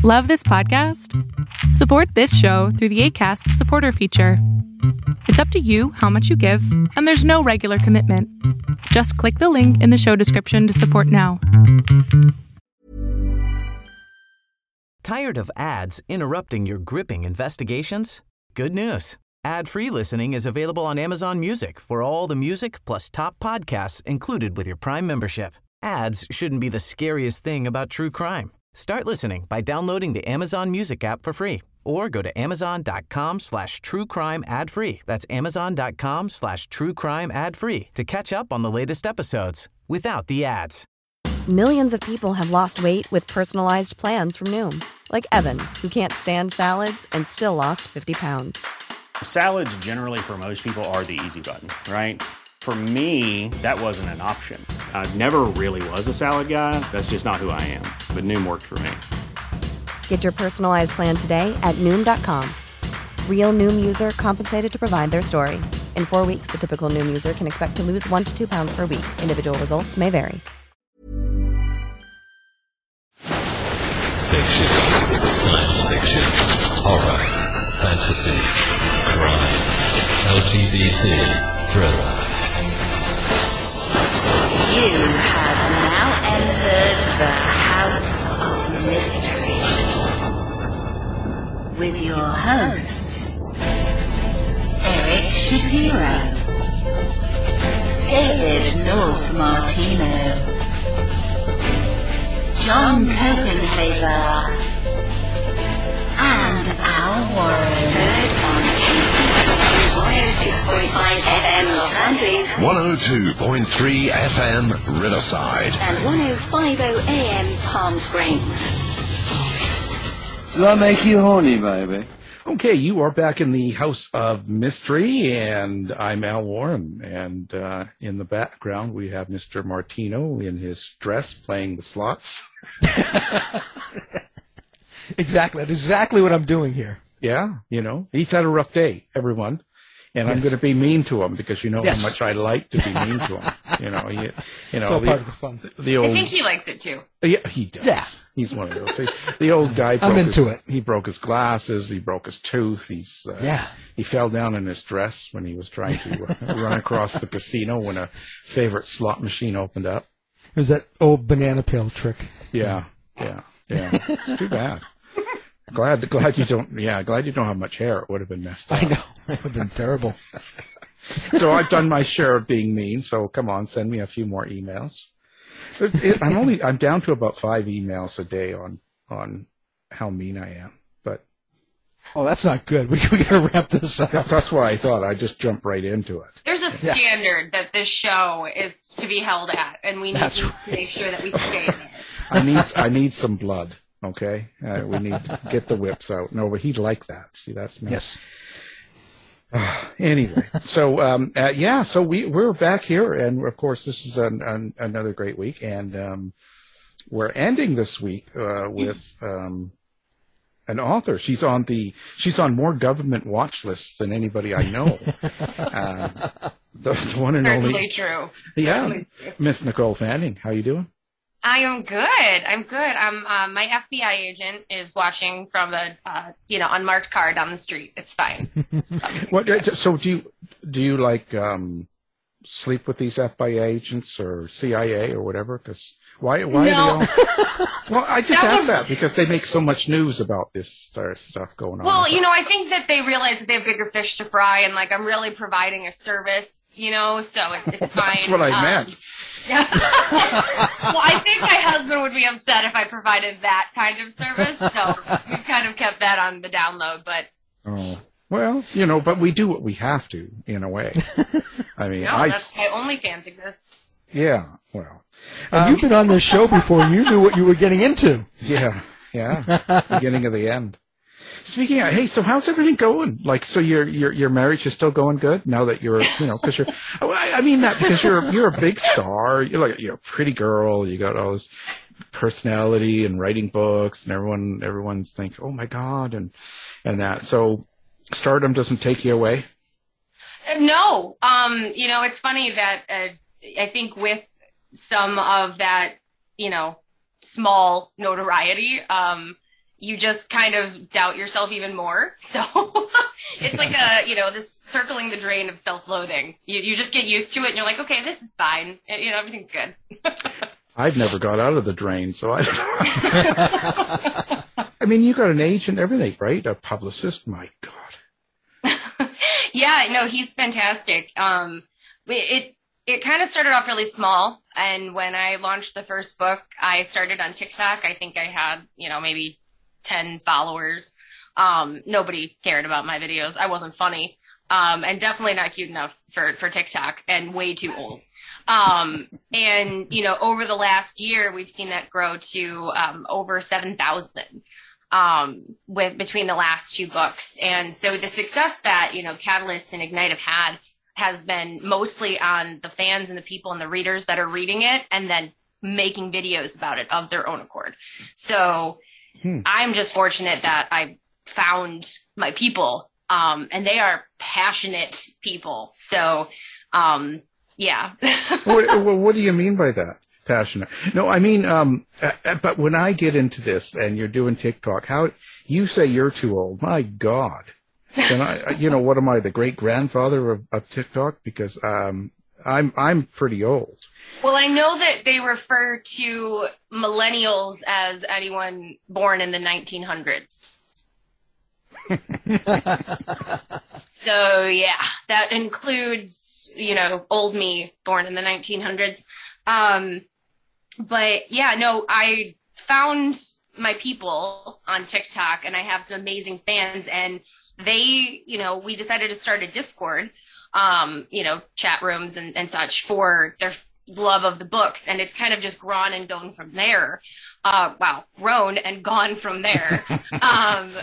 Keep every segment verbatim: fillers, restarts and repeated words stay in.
Love this podcast? Support this show through the Acast supporter feature. It's up to you how much you give, and there's no regular commitment. Just click the link in the show description to support now. Tired of ads interrupting your gripping investigations? Good news. Ad-free listening is available on Amazon Music for all the music plus top podcasts included with your Prime membership. Ads shouldn't be the scariest thing about true crime. Start listening by downloading the Amazon Music app for free or go to amazon.com slash true crime ad free. That's amazon.com slash true crime ad free to catch up on the latest episodes without the ads. Millions of people have lost weight with personalized plans from Noom. Like Evan, who can't stand salads and still lost fifty pounds. Salads generally for most people are the easy button, right? For me, that wasn't an option. I never really was a salad guy. That's just not who I am. But Noom worked for me. Get your personalized plan today at Noom dot com. Real Noom user compensated to provide their story. In four weeks, the typical Noom user can expect to lose one to two pounds per week. Individual results may vary. Fiction, science fiction, horror, fantasy, crime, L G B T, thriller. You have now entered the House of Mystery with your hosts, Eric Shapiro, David North Martino, John Copenhaver, and Al Warren. Heard on one oh six point five F M Los Angeles, one oh two point three F M Riverside, and one oh five point oh A M Palm Springs. Does that make you horny, baby? Okay, you are back in the House of Mystery, and I'm Al Warren. And uh, in the background, we have Mister Martino in his dress playing the slots. Exactly. That's exactly what I'm doing here. Yeah, you know, he's had a rough day, everyone. And yes. I'm going to be mean to him because you know yes. how much I like to be mean to him. You know, you, you know, it's all the, part of the fun. The old, I think he likes it too. Yeah, he does. Yeah. He's one of those. See, the old guy broke I'm into his, it. He broke his glasses. He broke his tooth. He's uh, yeah. He fell down in his dress when he was trying to uh, run across the casino when a favorite slot machine opened up. It was that old banana peel trick. Yeah, yeah, yeah. It's too bad. Glad, glad you don't. Yeah, glad you don't have much hair. It would have been messed up. I know. It would have been terrible. So I've done my share of being mean. So come on, send me a few more emails. It, it, I'm only. I'm down to about five emails a day on on how mean I am. But oh, that's not good. We we gotta wrap this up. That's why I thought I'd just jump right into it. There's a standard yeah. that this show is to be held at, and we need that's to right. make sure that we stay there. I need. I need some blood. Okay, uh, we need to get the whips out. No, but he'd like that. See, that's me. Yes. Uh, anyway, so um, uh, yeah, so we we're back here, and of course, this is an, an, another great week, and um, we're ending this week uh, with um, an author. She's on the she's on more government watch lists than anybody I know. uh, the, the one and Certainly only. true. Yeah, Certainly true. Miss Nicole Fanning, how you doing? I am good. I'm good. I'm. Uh, my F B I agent is watching from a, uh, you know, unmarked car down the street. It's fine. What? So do you do you like um, sleep with these F B I agents or C I A or whatever? Because why? Why? No. Do they all... Well, I just that asked was... that because they make so much news about this sort of stuff going on. Well, you know, I think that they realize that they have bigger fish to fry, and like I'm really providing a service, you know, so it, it's fine. That's what I um, meant. Yeah. Well, I think my husband would be upset if I provided that kind of service, so we kind of kept that on the download. But oh well, you know, but we do what we have to in a way. I mean, no, I that's why OnlyFans exists. Yeah, well, and um, you've been on this show before. You knew what you were getting into. Yeah, yeah, beginning of the end. Speaking of, hey, so how's everything going? Like, so your your your marriage is still going good now that you're, you know, because you're, I mean that because you're you're a big star. You're like you're a pretty girl. You got all this personality and writing books, and everyone everyone's thinking, oh my God, and and that. So stardom doesn't take you away. Uh, no, um, you know, it's funny that uh, I think with some of that, you know, small notoriety, um. you just kind of doubt yourself even more. So it's like a, you know, this circling the drain of self-loathing. You you just get used to it and you're like, okay, this is fine. You know, everything's good. I've never got out of the drain, so I don't know. I mean, you got an agent, everything, right? A publicist, my God. Yeah, no, he's fantastic. Um, it it kind of started off really small, and when I launched the first book, I started on TikTok. I think I had, you know, maybe ten followers. Um, nobody cared about my videos. I wasn't funny, um, and definitely not cute enough for, for TikTok, and way too old. Um, and, you know, over the last year, we've seen that grow to um, over seven thousand. Um, with between the last two books. And so the success that, you know, Catalyst and Ignite have had has been mostly on the fans and the people and the readers that are reading it and then making videos about it of their own accord. So hmm. I'm just fortunate that I found my people, um, and they are passionate people. So, um, yeah. what, what do you mean by that? Passionate. No, I mean, um, uh, but when I get into this and you're doing TikTok, how you say you're too old? My God. And I, you know, what am I, the great grandfather of, of TikTok? Because um, I'm I'm pretty old. Well, I know that they refer to millennials as anyone born in the nineteen hundreds. So yeah, that includes, you know, old me born in the nineteen hundreds. Um, but yeah, no, I found my people on TikTok and I have some amazing fans, and they, you know, we decided to start a Discord, um, you know, chat rooms and, and such for their love of the books. And it's kind of just grown and gone from there. Uh, wow, grown and gone from there. um,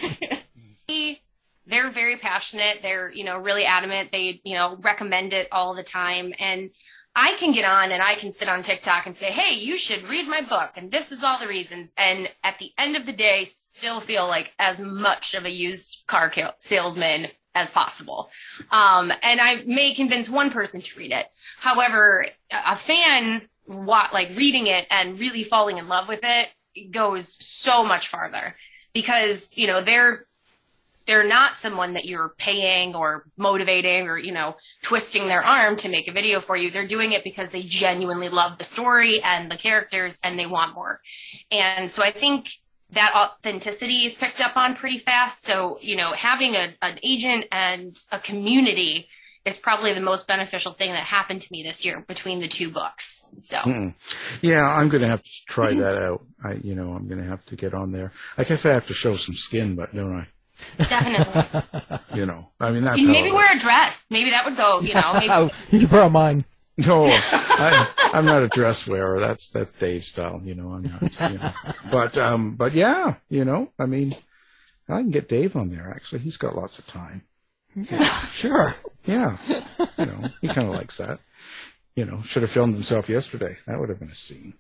they're very passionate. They're, you know, really adamant. They, you know, recommend it all the time. And I can get on and I can sit on TikTok and say, hey, you should read my book, and this is all the reasons. And at the end of the day, still feel like as much of a used car salesman as possible. Um, and I may convince one person to read it. However, a fan, what, like reading it and really falling in love with it, it goes so much farther, because, you know, they're, they're not someone that you're paying or motivating or, you know, twisting their arm to make a video for you. They're doing it because they genuinely love the story and the characters and they want more. And so I think that authenticity is picked up on pretty fast. So, you know, having a, an agent and a community is probably the most beneficial thing that happened to me this year between the two books. So, mm-mm. Yeah, I'm going to have to try that out. I, you know, I'm going to have to get on there. I guess I have to show some skin, but don't I? Definitely. You know, I mean, that's maybe how wear a dress. Maybe that would go, you know. Maybe. You can borrow mine. No, I, I'm not a dress wearer. That's that's Dave's style. You know, I'm not. You know. But um, but yeah, you know, I mean, I can get Dave on there. Actually, he's got lots of time. Yeah, sure. Yeah, you know, he kind of likes that. You know, should have filmed himself yesterday. That would have been a scene.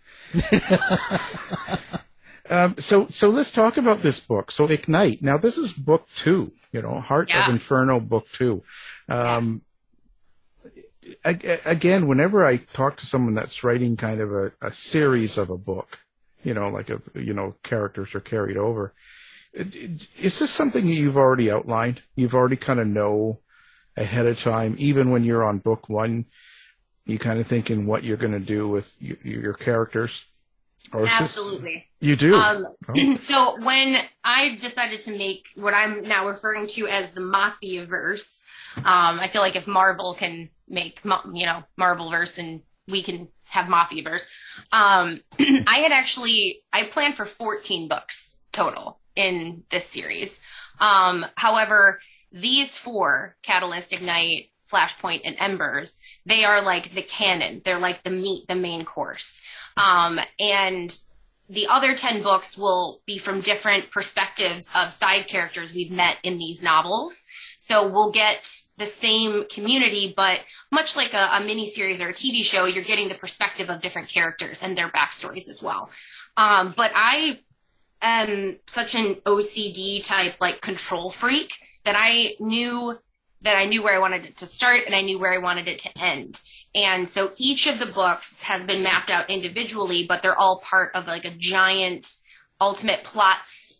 Um, so, so let's talk about this book. So, Ignite. Now, this is book two. You know, Heart yeah. of Inferno, book two. Um, yes. Again, whenever I talk to someone that's writing kind of a, a series of a book, you know, like a, you know, characters are carried over. Is this something you've already outlined? You've already kind of know ahead of time, even when you're on book one, you kind of thinking what you're going to do with your, your characters? Or Absolutely. This, you do? Um, oh. So when I decided to make what I'm now referring to as the Mafia-verse, um, I feel like if Marvel can make, you know, Marvel-verse and we can have Mafia-verse, um, I had actually, I planned for fourteen books total in this series. Um, however, these four, Catalyst, Ignite, Flashpoint, and Embers, they are like the canon. They're like the meat, the main course. Um, and the other ten books will be from different perspectives of side characters we've met in these novels. So we'll get the same community, but much like a, a miniseries or a T V show, you're getting the perspective of different characters and their backstories as well. Um, but I am such an O C D type, like, control freak that I knew that I knew where I wanted it to start and I knew where I wanted it to end. And so each of the books has been mapped out individually, but they're all part of like a giant ultimate plot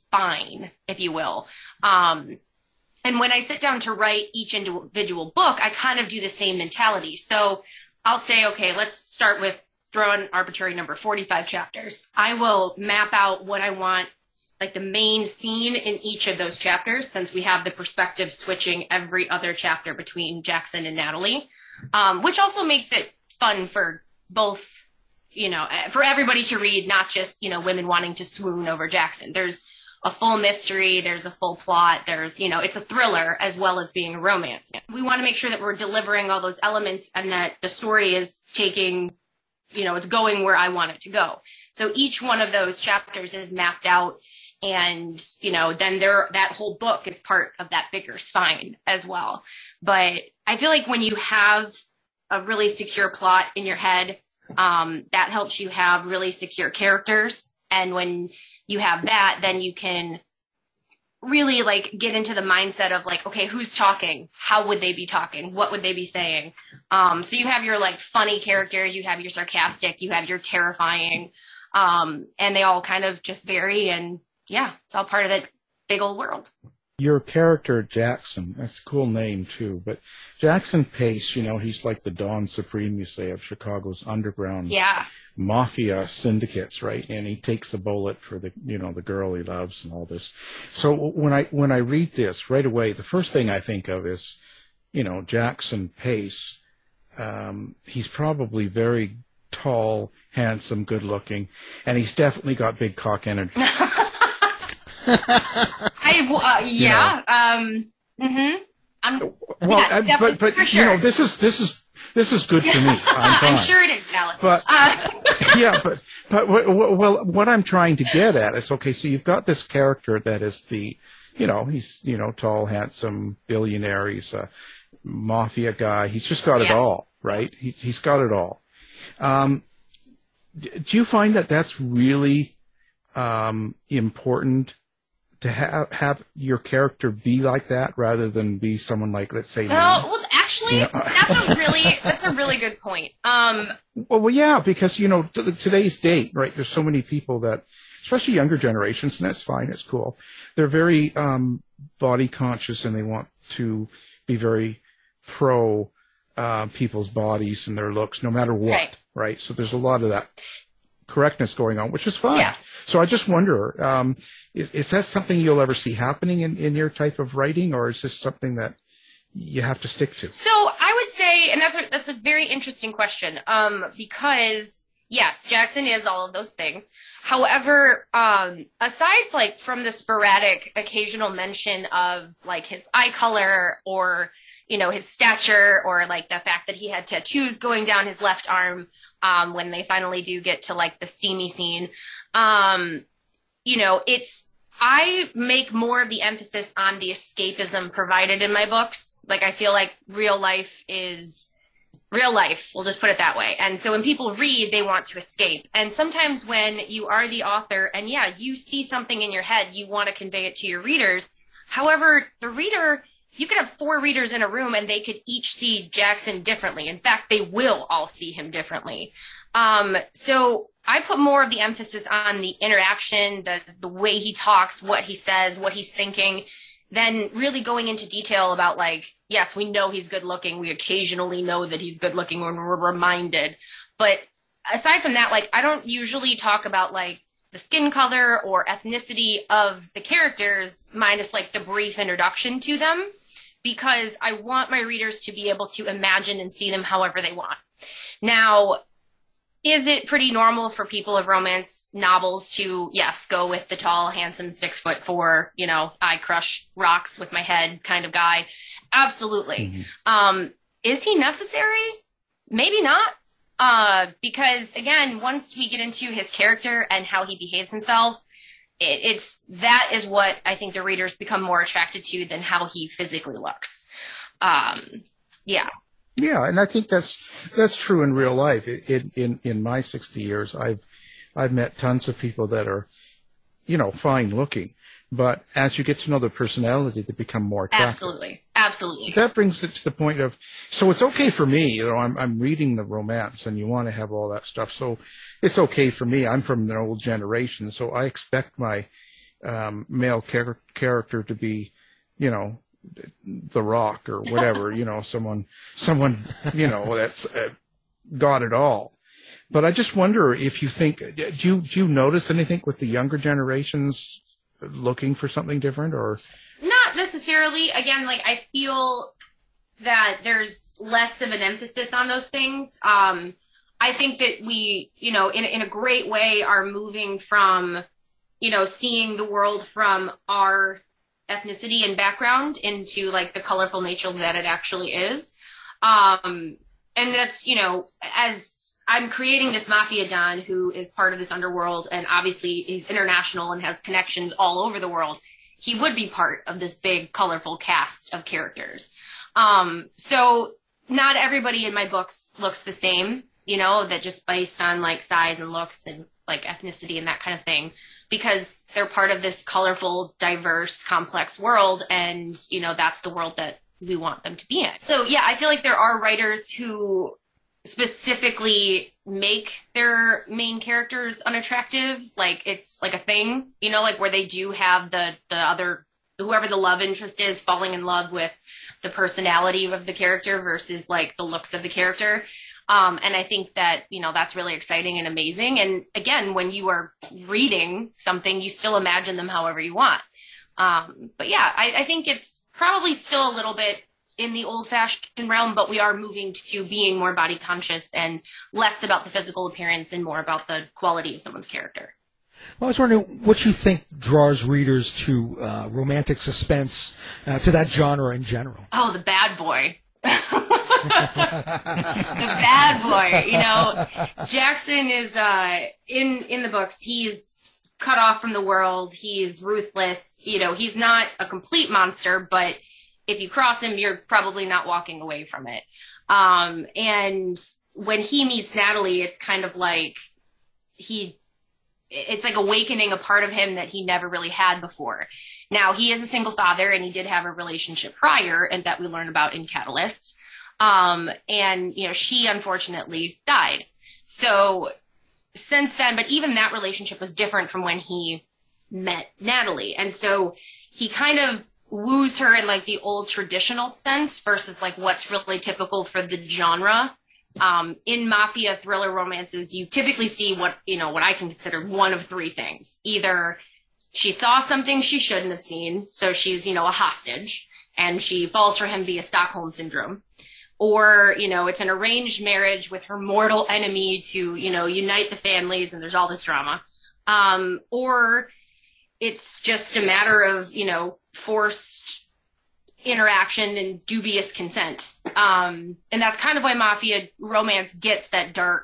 fine, if you will. Um, and when I sit down to write each individual book, I kind of do the same mentality. So I'll say, okay, let's start with throw an arbitrary number, forty-five chapters. I will map out what I want, like the main scene in each of those chapters, since we have the perspective switching every other chapter between Jackson and Natalie, um, which also makes it fun for both, you know, for everybody to read, not just, you know, women wanting to swoon over Jackson. There's a full mystery, there's a full plot, there's, you know, it's a thriller as well as being a romance. We want to make sure that we're delivering all those elements and that the story is taking, you know, it's going where I want it to go. So each one of those chapters is mapped out, and, you know, then there, that whole book is part of that bigger spine as well. But I feel like when you have a really secure plot in your head, um, that helps you have really secure characters. And when you have that, then you can really like get into the mindset of like, okay, who's talking? How would they be talking? What would they be saying? Um, so you have your like funny characters, you have your sarcastic, you have your terrifying, um, and they all kind of just vary. And yeah, it's all part of that big old world. Your character, Jackson, that's a cool name too, but Jackson Pace, you know, he's like the Don Supreme, you say, of Chicago's underground yeah. mafia syndicates, right? And he takes a bullet for the, you know, the girl he loves and all this. So when I, when I read this right away, the first thing I think of is, you know, Jackson Pace. Um, he's probably very tall, handsome, good looking, and he's definitely got big cock energy. I, uh, yeah. Um, mm-hmm. I'm, well, yeah, uh, but, but, sure. you know, this is, this is, this is good for me. I'm, I'm sure it is, Alex. But, uh. yeah, but, but, well, what I'm trying to get at is, okay, so you've got this character that is the, you know, he's, you know, tall, handsome, billionaire, he's a mafia guy, he's just got yeah. it all, right? He, he's got it all. Um, do you find that that's really, um, important to have have your character be like that rather than be someone like, let's say, well, well actually, you know, that's a really that's a really good point. Um, well, well, yeah, because you know t- today's date, right? There's so many people that, especially younger generations, and that's fine, it's cool. They're very um, body conscious, and they want to be very pro uh, people's bodies and their looks, no matter what, right? right? So there's a lot of that correctness going on, which is fine. Yeah. So I just wonder, um, is, is that something you'll ever see happening in, in your type of writing, or is this something that you have to stick to? So I would say, and that's a, that's a very interesting question, um, because yes, Jackson is all of those things. However, um, aside like from the sporadic occasional mention of like his eye color or, you know, his stature, or like the fact that he had tattoos going down his left arm, um, when they finally do get to like the steamy scene, um, you know, it's, I make more of the emphasis on the escapism provided in my books. Like, I feel like real life is real life. We'll just put it that way. And so when people read, they want to escape. And sometimes when you are the author and yeah, you see something in your head, you want to convey it to your readers. However, the reader, you could have four readers in a room and they could each see Jackson differently. In fact, they will all see him differently. Um, so I put more of the emphasis on the interaction, the, the way he talks, what he says, what he's thinking, than really going into detail about like, yes, we know he's good looking. We occasionally know that he's good looking when we're reminded. But aside from that, like, I don't usually talk about like the skin color or ethnicity of the characters, minus like the brief introduction to them, because I want my readers to be able to imagine and see them however they want. Now, is it pretty normal for people of romance novels to, yes, go with the tall, handsome, six foot four, you know, I crush rocks with my head kind of guy? Absolutely. Mm-hmm. Um, is he necessary? Maybe not. Uh, because again, once we get into his character and how he behaves himself, it, it's, that is what I think the readers become more attracted to than how he physically looks. Um, yeah. Yeah, and I think that's that's true in real life. In in in my sixty years, I've I've met tons of people that are, you know, fine looking, but as you get to know their personality, they become more attractive. Absolutely, absolutely. That brings it to the point of, so it's okay for me. You know, I'm I'm reading the romance, and you want to have all that stuff. So it's okay for me. I'm from an old generation, so I expect my um, male char- character to be, you know, The Rock or whatever, you know, someone, someone, you know, that's uh, got it all. But I just wonder if you think, do you, do you notice anything with the younger generations looking for something different, or? Not necessarily. Again, like, I feel that there's less of an emphasis on those things. Um, I think that we, you know, in, in a great way are moving from, you know, seeing the world from our ethnicity and background into, like, the colorful nature that it actually is. Um, and that's, you know, as I'm creating this Mafia Don who is part of this underworld, and obviously he's international and has connections all over the world, he would be part of this big, colorful cast of characters. Um, so not everybody in my books looks the same, you know, that just based on, like, size and looks and, like, ethnicity and that kind of thing, because they're part of this colorful, diverse, complex world, and, you know, that's the world that we want them to be in. So, yeah, I feel like there are writers who specifically make their main characters unattractive, like it's like a thing, you know, like where they do have the the other, whoever the love interest is, falling in love with the personality of the character versus, like, the looks of the character. Um, and I think that, you know, that's really exciting and amazing. And again, when you are reading something, you still imagine them however you want. Um, but yeah, I, I think it's probably still a little bit in the old-fashioned realm, but we are moving to being more body conscious and less about the physical appearance and more about the quality of someone's character. Well, I was wondering what you think draws readers to uh, romantic suspense, uh, to that genre in general. Oh, the bad boy. The bad boy. You know, Jackson is uh, in in the books. He's cut off from the world. He's ruthless. You know, he's not a complete monster, but if you cross him, you're probably not walking away from it. Um, and when he meets Natalie, it's kind of like he, it's like awakening a part of him that he never really had before. Now, he is a single father, and he did have a relationship prior, and that we learn about in Catalyst. Um, and, you know, she unfortunately died. So since then, but even that relationship was different from when he met Natalie. And so he kind of woos her in, like, the old traditional sense versus, like, what's really typical for the genre. Um, in mafia thriller romances, you typically see what, you know, what I can consider one of three things. Either she saw something she shouldn't have seen, so she's, you know, a hostage, and she falls for him via Stockholm Syndrome. Or, you know, it's an arranged marriage with her mortal enemy to, you know, unite the families, and there's all this drama. Um, or it's just a matter of, you know, forced interaction and dubious consent. Um, and that's kind of why mafia romance gets that dark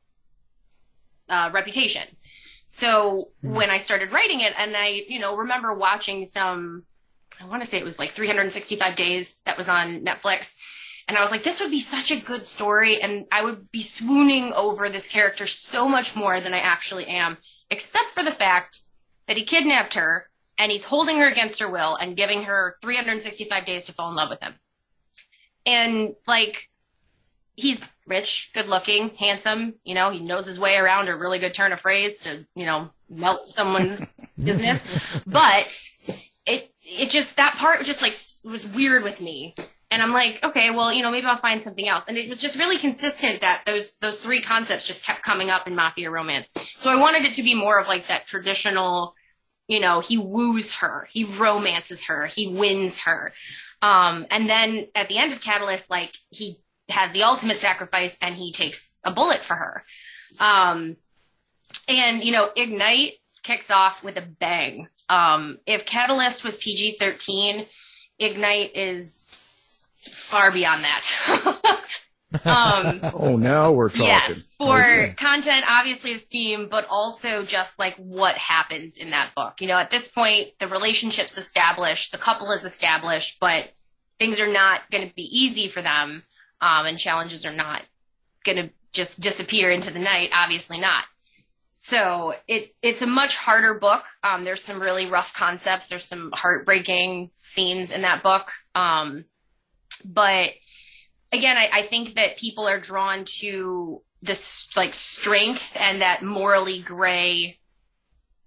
uh, reputation. So mm. when I started writing it, and I, you know, remember watching some, I want to say it was like three hundred sixty-five days that was on Netflix. And I was like, this would be such a good story. And I would be swooning over this character so much more than I actually am, except for the fact that he kidnapped her, and he's holding her against her will and giving her three hundred sixty-five days to fall in love with him. And, like, he's rich, good looking, handsome, you know, he knows his way around a really good turn of phrase to, you know, melt someone's business. But it, it just, that part just, like, was weird with me. And I'm like, okay, well, you know, maybe I'll find something else. And it was just really consistent that those those three concepts just kept coming up in mafia romance. So I wanted it to be more of, like, that traditional, you know, he woos her, he romances her, he wins her. Um, and then at the end of Catalyst, like, he has the ultimate sacrifice and he takes a bullet for her. Um, and, you know, Ignite kicks off with a bang. Um, if Catalyst was P G thirteen, Ignite is far beyond that. um, oh, now we're talking. Yes, for okay. content, obviously the theme, but also just, like, what happens in that book. You know, at this point, the relationship's established, the couple is established, but things are not going to be easy for them, um, and challenges are not going to just disappear into the night. Obviously not. So it it's a much harder book. Um, there's some really rough concepts. There's some heartbreaking scenes in that book. Um, but again, I, I think that people are drawn to this, like, strength and that morally gray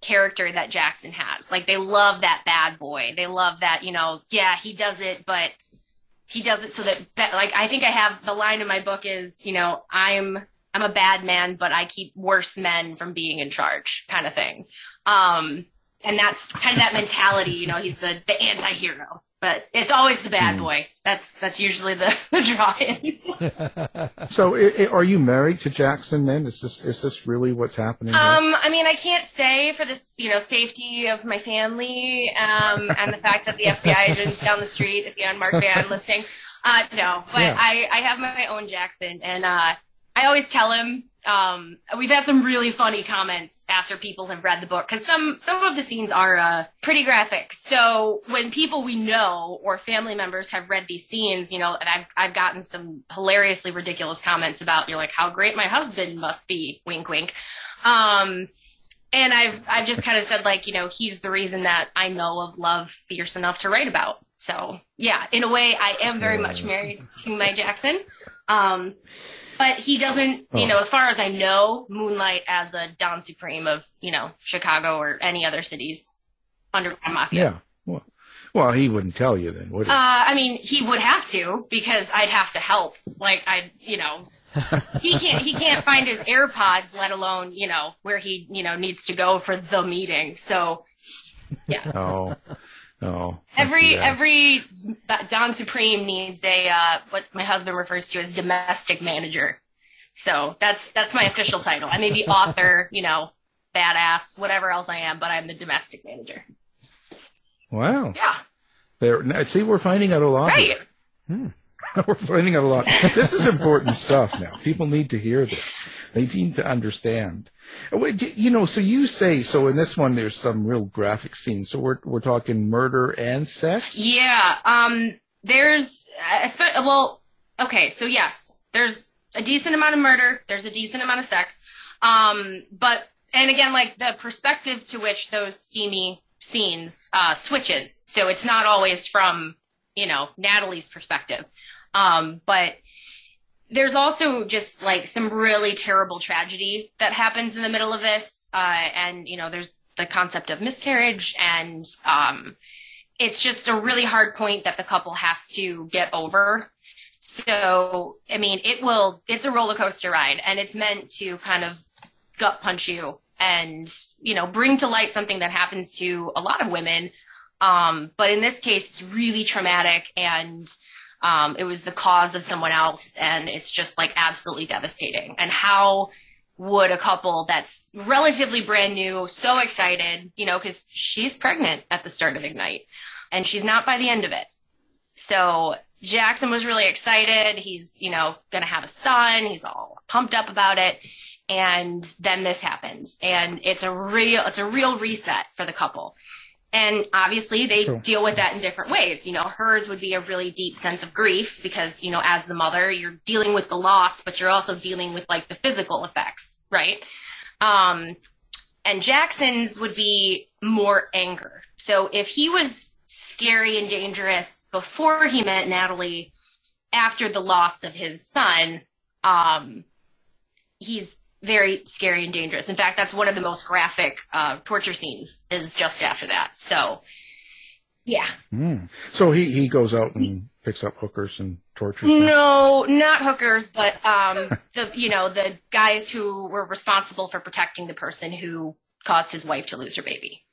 character that Jackson has. Like, they love that bad boy. They love that, you know, yeah, he does it, but he does it so that, like, I think I have the line in my book is, you know, I'm, I'm a bad man, but I keep worse men from being in charge, kind of thing. Um, and that's kind of that mentality, you know, he's the, the anti-hero, but it's always the bad boy. That's, that's usually the, the draw-in. So i i are you married to Jackson then? Is this, is this really what's happening? Um, here? I mean, I can't say for this, you know, safety of my family, um, and the fact that the F B I agent's down the street at the unmarked van listing. Uh, no, but Yeah. I, I have my own Jackson, and, uh, I always tell him, um, we've had some really funny comments after people have read the book, because some, some of the scenes are, uh, pretty graphic. So when people we know or family members have read these scenes, you know, and I've, I've gotten some hilariously ridiculous comments about, you know, like, how great my husband must be, wink, wink. Um, and I've, I've just kind of said, like, you know, he's the reason that I know of love fierce enough to write about. So yeah, in a way, I am very much married to my Jackson. Um, But he doesn't, you know, as far as I know, moonlight as a Don Supreme of, you know, Chicago or any other cities underground mafia. Yeah. Well, well, he wouldn't tell you then, would he? Uh, I mean, he would have to, because I'd have to help. Like, I, you know, he can't, he can't find his AirPods, let alone, you know, where he, you know, needs to go for the meeting. So, yeah. Oh. Oh, every every Don Supreme needs a uh, what my husband refers to as domestic manager. So that's that's my official title. I may be author, you know, badass, whatever else I am, but I'm the domestic manager. Wow. Yeah. There. See, we're finding out a lot. Right. Hmm. We're finding out a lot. This is important stuff now. People need to hear this. They need to understand. You know, so you say, so in this one, there's some real graphic scenes. So we're we're talking murder and sex? Yeah. Um, there's, well, okay, so yes, there's a decent amount of murder. There's a decent amount of sex. Um, but, and again, like, the perspective to which those steamy scenes uh, switches. So it's not always from, you know, Natalie's perspective. Um, but there's also just, like, some really terrible tragedy that happens in the middle of this. Uh, and, you know, there's the concept of miscarriage, and um, it's just a really hard point that the couple has to get over. So, I mean, it will, it's a roller coaster ride, and it's meant to kind of gut punch you and, you know, bring to light something that happens to a lot of women. Um, but in this case, it's really traumatic, and Um, it was the cause of someone else, and it's just, like, absolutely devastating. And how would a couple that's relatively brand new, so excited, you know, because she's pregnant at the start of Ignite, and she's not by the end of it. So Jackson was really excited. He's, you know, going to have a son. He's all pumped up about it. And then this happens, and it's a real, it's a real reset for the couple. And obviously they Sure. deal with that in different ways. You know, hers would be a really deep sense of grief because, you know, as the mother, you're dealing with the loss, but you're also dealing with, like, the physical effects, right? Um, and Jackson's would be more anger. So if he was scary and dangerous before he met Natalie, after the loss of his son, um, he's very scary and dangerous. In fact, that's one of the most graphic uh, torture scenes is just after that. So, yeah. Mm. So he, he goes out and picks up hookers and tortures them? No, not hookers, but um, the you know the guys who were responsible for protecting the person who caused his wife to lose her baby.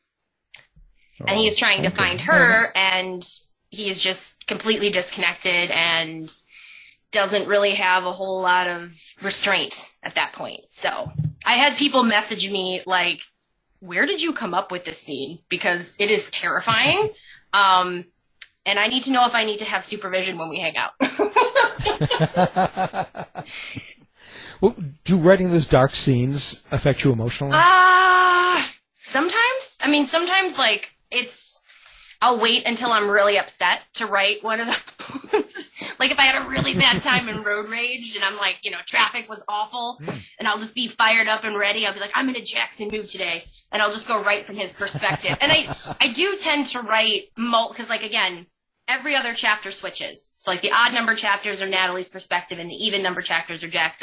Oh, and he is trying okay. to find her, and he's just completely disconnected and doesn't really have a whole lot of restraint at that point. So I had people message me like, where did you come up with this scene? Because it is terrifying. Um, and I need to know if I need to have supervision when we hang out. Well, do writing those dark scenes affect you emotionally? Uh, sometimes. I mean, sometimes, like, it's, I'll wait until I'm really upset to write one of those. Like, if I had a really bad time in road rage and I'm like, you know, traffic was awful, mm. and I'll just be fired up and ready. I'll be like, I'm in a Jackson mood today, and I'll just go right from his perspective. And I, I do tend to write, because, like, again, every other chapter switches. So, like, the odd number chapters are Natalie's perspective, and the even number chapters are Jackson.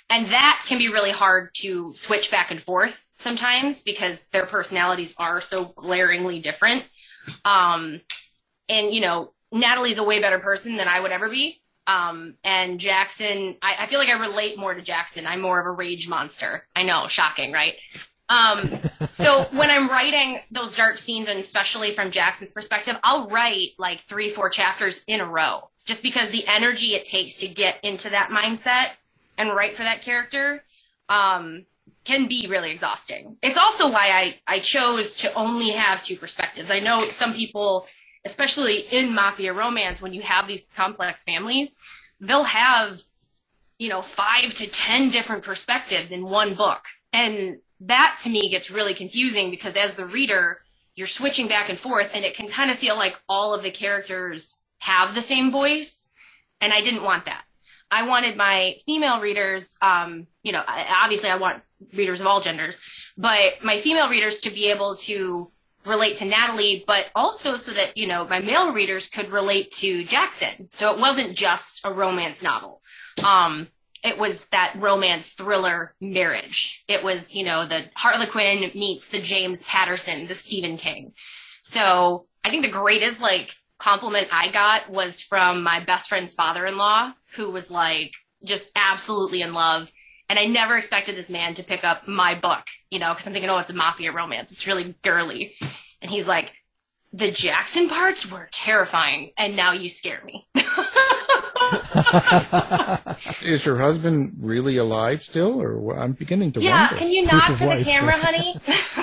And that can be really hard to switch back and forth sometimes because their personalities are so glaringly different. Um, and, you know, Natalie's a way better person than I would ever be. Um, and Jackson, I, I feel like I relate more to Jackson. I'm more of a rage monster. I know, shocking, right? Um, so when I'm writing those dark scenes, and especially from Jackson's perspective, I'll write like three, four chapters in a row just because the energy it takes to get into that mindset and write for that character um, can be really exhausting. It's also why I, I chose to only have two perspectives. I know some people, especially in mafia romance, when you have these complex families, they'll have, you know, five to ten different perspectives in one book. And that to me gets really confusing because as the reader, you're switching back and forth and it can kind of feel like all of the characters have the same voice. And I didn't want that. I wanted my female readers, um, you know, obviously I want readers of all genders, but my female readers to be able to relate to Natalie, but also so that, you know, my male readers could relate to Jackson. So it wasn't just a romance novel. Um, it was that romance thriller marriage. It was, you know, the Harlequin meets the James Patterson, the Stephen King. So I think the greatest, like, compliment I got was from my best friend's father-in-law, who was like just absolutely in love. And I never expected this man to pick up my book, you know, because I'm thinking, oh, it's a mafia romance. It's really girly. And he's like, the Jackson parts were terrifying, and now you scare me. Is your husband really alive still, or what? I'm beginning to yeah, wonder. Yeah, can you nod for the camera, honey?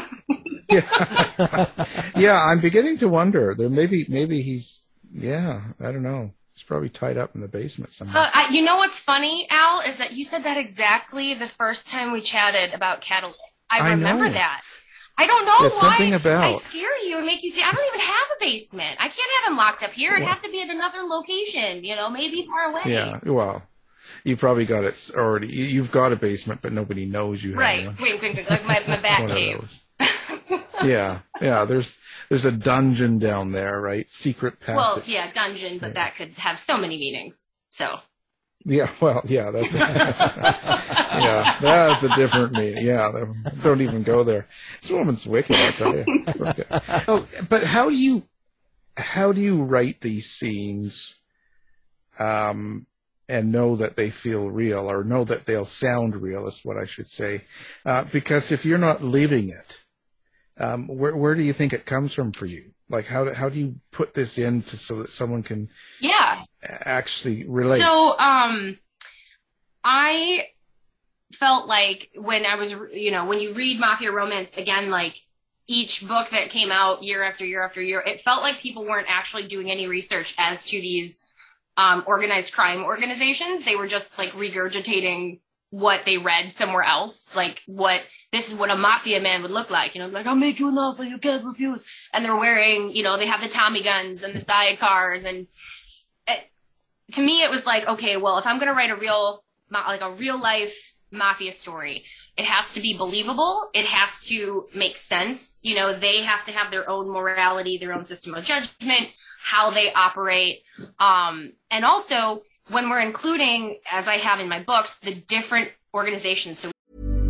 yeah, yeah, I'm beginning to wonder. There maybe, maybe he's, yeah, I don't know. He's probably tied up in the basement somewhere. Uh, I, you know what's funny, Al, is that you said that exactly the first time we chatted about Catalina. I remember I know. that. I don't know There's why something about... I scare you and make you think. I don't even have a basement. I can't have him locked up here. It'd Well, have to be at another location, you know, maybe far away. Yeah, well, you probably got it already. you- You've got a basement, but nobody knows you Right. have one. Wink, wink, wink, like my, my bat One of cave. those. Yeah, yeah. There's there's a dungeon down there, right? Secret passage. Well, yeah, dungeon, but that could have so many meanings. So. Yeah, well, yeah, that's yeah, that's a different meaning. Yeah, don't even go there. This woman's wicked, I tell you. Okay. Oh, but how do you how do you write these scenes, um, and know that they feel real, or know that they'll sound real? Is what I should say, uh, because if you're not living it, um, where where do you think it comes from for you? Like, how do, how do you put this in to, so that someone can Yeah. actually relate? So, um, I felt like when I was, you know, when you read Mafia Romance again, like each book that came out year after year after year, it felt like people weren't actually doing any research as to these um, organized crime organizations. They were just like regurgitating what they read somewhere else, like what this is what a mafia man would look like, you know, like I'll make you an offer you can't refuse, and they're wearing, you know, they have the Tommy guns and the sidecars, and it, to me it was like, okay, well, if I'm gonna write a real, like a real life mafia story, it has to be believable, it has to make sense, you know, they have to have their own morality, their own system of judgment, how they operate, um, and also when we're including, as I have in my books, the different organizations. So,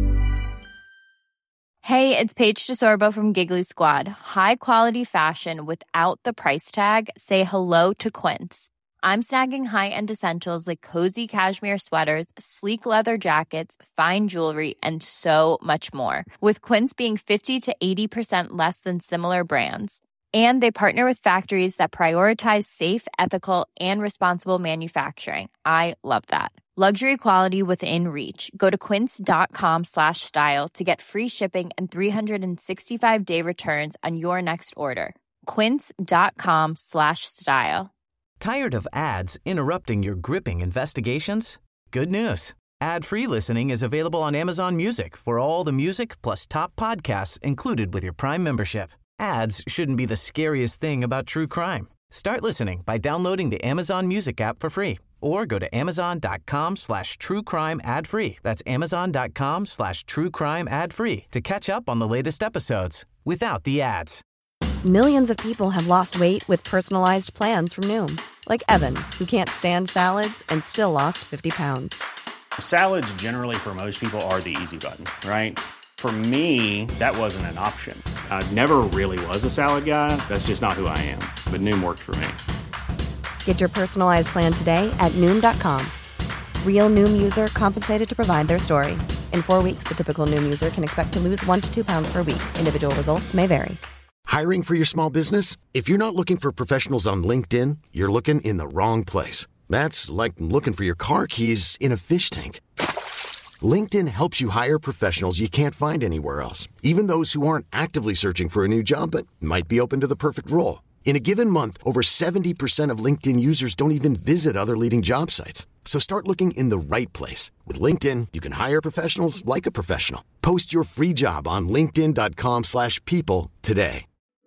hey, it's Paige DeSorbo from Giggly Squad. High quality fashion without the price tag. Say hello to Quince. I'm snagging high-end essentials like cozy cashmere sweaters, sleek leather jackets, fine jewelry, and so much more. With Quince being fifty to eighty percent less than similar brands. And they partner with factories that prioritize safe, ethical, and responsible manufacturing. I love that. Luxury quality within reach. Go to quince.com slash style to get free shipping and three sixty-five day returns on your next order. Quince.com slash style. Tired of ads interrupting your gripping investigations? Good news. Ad-free listening is available on Amazon Music for all the music plus top podcasts included with your Prime membership. Ads shouldn't be the scariest thing about true crime. Start listening by downloading the Amazon Music app for free or go to amazon.com slash true crime ad free. That's amazon.com slash true crime ad free to catch up on the latest episodes without the ads. Millions of people have lost weight with personalized plans from Noom. Like Evan, who can't stand salads and still lost fifty pounds. Salads generally for most people are the easy button, right? For me, that wasn't an option. I never really was a salad guy. That's just not who I am. But Noom worked for me. Get your personalized plan today at Noom dot com. Real Noom user compensated to provide their story. In four weeks, the typical Noom user can expect to lose one to two pounds per week. Individual results may vary. Hiring for your small business? If you're not looking for professionals on LinkedIn, you're looking in the wrong place. That's like looking for your car keys in a fish tank. LinkedIn helps you hire professionals you can't find anywhere else, even those who aren't actively searching for a new job but might be open to the perfect role. In a given month, over seventy percent of LinkedIn users don't even visit other leading job sites. So start looking in the right place. With LinkedIn, you can hire professionals like a professional. Post your free job on linkedin dot com slash people today.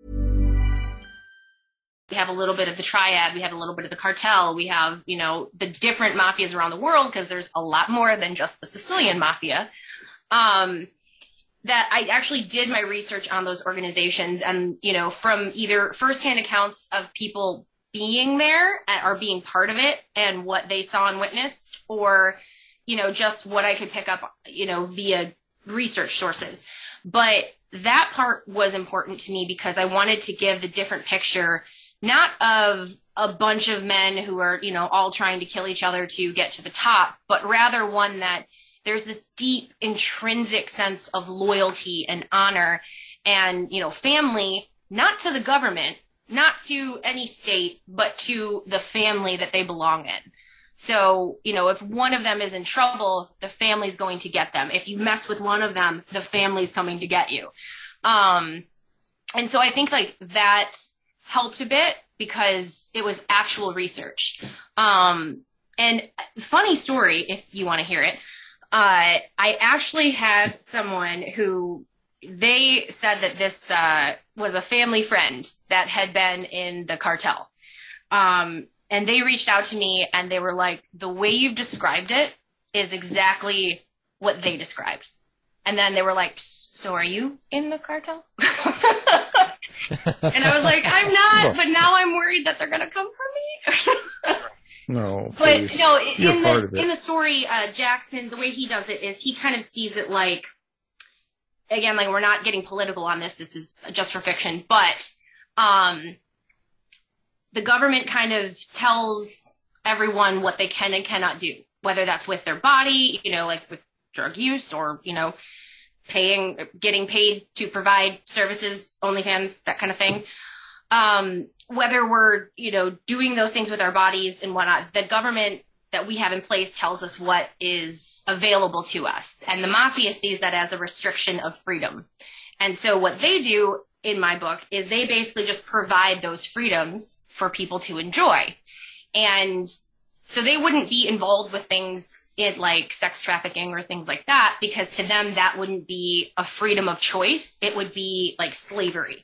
We have a little bit of the triad. We have a little bit of the cartel. We have, you know, the different mafias around the world, because there's a lot more than just the Sicilian mafia. Um, that I actually did my research on those organizations, and, you know, from either firsthand accounts of people being there or being part of it and what they saw and witnessed, or, you know, just what I could pick up, you know, via research sources. But that part was important to me because I wanted to give the different picture, not of a bunch of men who are, you know, all trying to kill each other to get to the top, but rather one that there's this deep intrinsic sense of loyalty and honor and, you know, family, not to the government, not to any state, but to the family that they belong in. So, you know, if one of them is in trouble, the family's going to get them. If you mess with one of them, the family's coming to get you. Um, and so I think like that helped a bit because it was actual research. Um, and funny story, if you want to hear it, uh, I actually had someone who they said that this uh, was a family friend that had been in the cartel. Um, and they reached out to me and they were like, the way you've described it is exactly what they described. And then they were like, so are you in the cartel? And I was like, I'm not, but now I'm worried that they're going to come for me. No, but please. no, You're in part of the it. in the story, uh, Jackson, the way he does it is he kind of sees it like, again, like we're not getting political on this. This is just for fiction, but um, the government kind of tells everyone what they can and cannot do, whether that's with their body, you know, like with drug use, or, you know, paying, getting paid to provide services, OnlyFans, that kind of thing. Um, whether we're, you know, doing those things with our bodies and whatnot, the government that we have in place tells us what is available to us. And the mafia sees that as a restriction of freedom. And so what they do in my book is they basically just provide those freedoms for people to enjoy. And so they wouldn't be involved with things in like sex trafficking or things like that, because to them that wouldn't be a freedom of choice. It would be like slavery.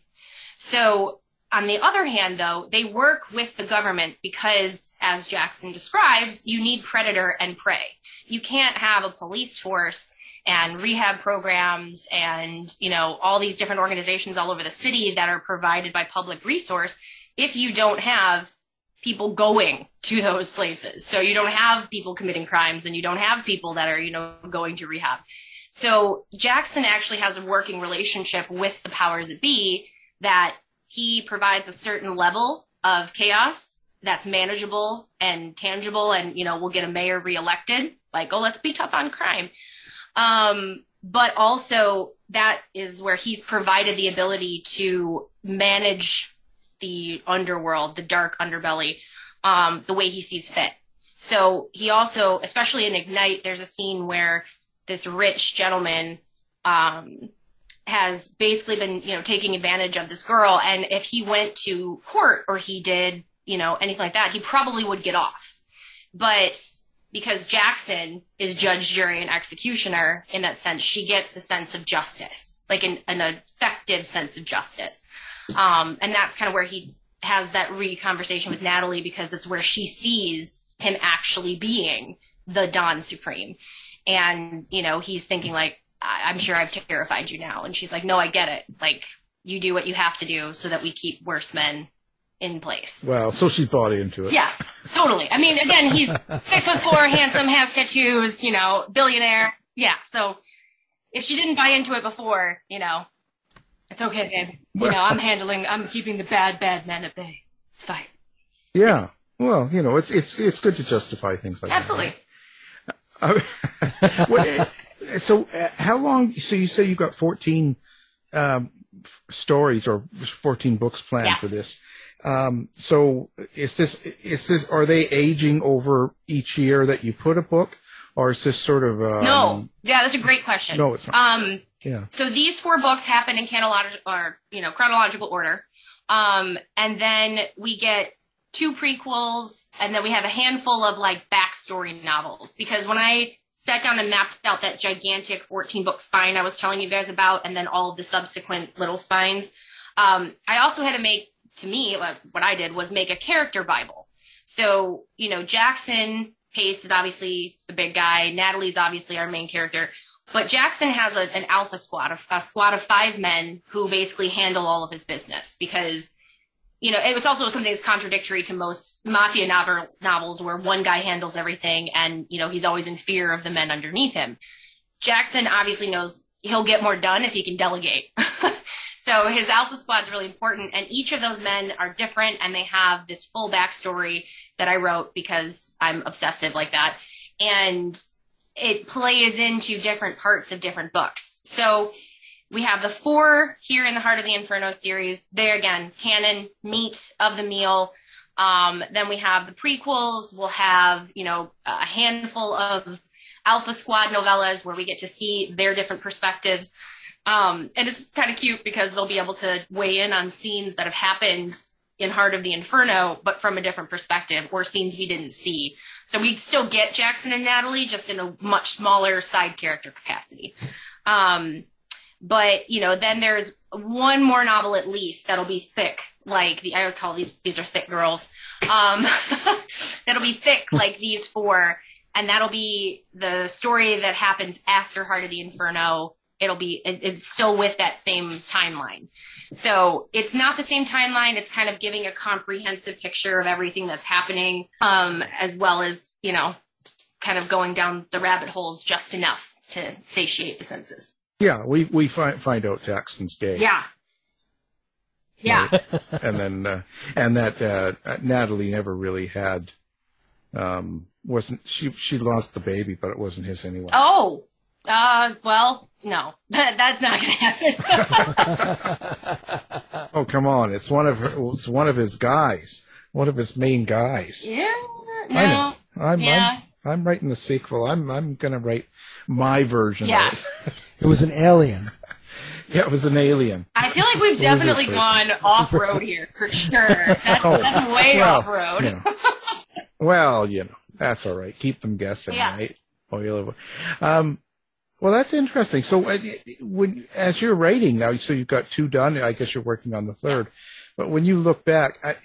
So on the other hand, though, they work with the government because, as Jackson describes, you need predator and prey. You can't have a police force and rehab programs and, you know, all these different organizations all over the city that are provided by public resource if you don't have people going to those places. So you don't have people committing crimes and you don't have people that are, you know, going to rehab. So Jackson actually has a working relationship with the powers that be, that he provides a certain level of chaos that's manageable and tangible, and, you know, we'll get a mayor reelected, like, oh, let's be tough on crime. Um, but also that is where he's provided the ability to manage the underworld, the dark underbelly, um, the way he sees fit. So he also, especially in Ignite, there's a scene where this rich gentleman um, has basically been, you know, taking advantage of this girl. And if he went to court or he did, you know, anything like that, he probably would get off. But because Jackson is judge, jury, and executioner in that sense, she gets a sense of justice, like an, an effective sense of justice. Um, and that's kind of where he has that re-conversation with Natalie, because it's where she sees him actually being the Don Supreme. And, you know, he's thinking like, I'm sure I've terrified you now. And she's like, no, I get it. Like, you do what you have to do so that we keep worse men in place. Well, so she bought into it. Yeah, totally. I mean, again, he's six foot four, handsome, has tattoos, you know, billionaire. Yeah, so if she didn't buy into it before, you know, it's okay, babe. You know, I'm handling, I'm keeping the bad, bad men at bay. It's fine. Yeah. Well, you know, it's it's it's good to justify things like Absolutely. that. Absolutely. Uh, what, so, uh, how long? So you say you got fourteen um, f- stories or fourteen books planned Yeah. for this. Um, so, is this is this? Are they aging over each year that you put a book, or is this sort of? Um, No. Yeah, that's a great question. No, it's not. Um, Yeah. So these four books happen in chronological, or you know, chronological order, um, and then we get two prequels, and then we have a handful of like backstory novels. Because when I sat down and mapped out that gigantic fourteen book spine I was telling you guys about, and then all of the subsequent little spines, um, I also had to make, to me, what, what I did was make a character Bible. So you know, Jackson Pace is obviously the big guy. Natalie's obviously our main character. But Jackson has a, an alpha squad, a, a squad of five men who basically handle all of his business because, you know, it was also something that's contradictory to most mafia novel, novels where one guy handles everything and, you know, he's always in fear of the men underneath him. Jackson obviously knows he'll get more done if he can delegate. So his alpha squad's really important, and each of those men are different, and they have this full backstory that I wrote because I'm obsessive like that. And it plays into different parts of different books. So we have the four here in the Heart of the Inferno series. There again, canon, meat of the meal. Um, then we have the prequels. We'll have, you know, a handful of Alpha Squad novellas where we get to see their different perspectives. Um, and it's kind of cute because they'll be able to weigh in on scenes that have happened in Heart of the Inferno, but from a different perspective, or scenes we didn't see. So we still get Jackson and Natalie, just in a much smaller side character capacity. Um, but, you know, then there's one more novel at least that'll be thick, like the, I would call these, these are thick girls. Um, that'll be thick like these four. And that'll be the story that happens after Heart of the Inferno. It'll be, it, it's still with that same timeline. So it's not the same timeline. It's kind of giving a comprehensive picture of everything that's happening, um, as well as, you know, kind of going down the rabbit holes just enough to satiate the senses. Yeah, we we find find out Jackson's gay. Yeah. Yeah. Right? and then uh, and that uh, Natalie never really had um wasn't she she lost the baby, but it wasn't his anyway. Oh. Uh well, no. That's not going to happen. Oh, come on. It's one of her, it's one of his guys. One of his main guys. Yeah. No. I know. I'm, yeah. I'm I'm writing the sequel. I'm I'm going to write my version yeah. of it. It was an alien. Yeah, it was an alien. I feel like we've definitely gone off-road here, for sure. That's, oh, that's way well, off-road. You know. Well, you know, that's all right. Keep them guessing, yeah. right? Oh, you'll um, well, that's interesting. So, uh, when as you're writing now, so you've got two done. I guess you're working on the third. Yeah. But when you look back, I,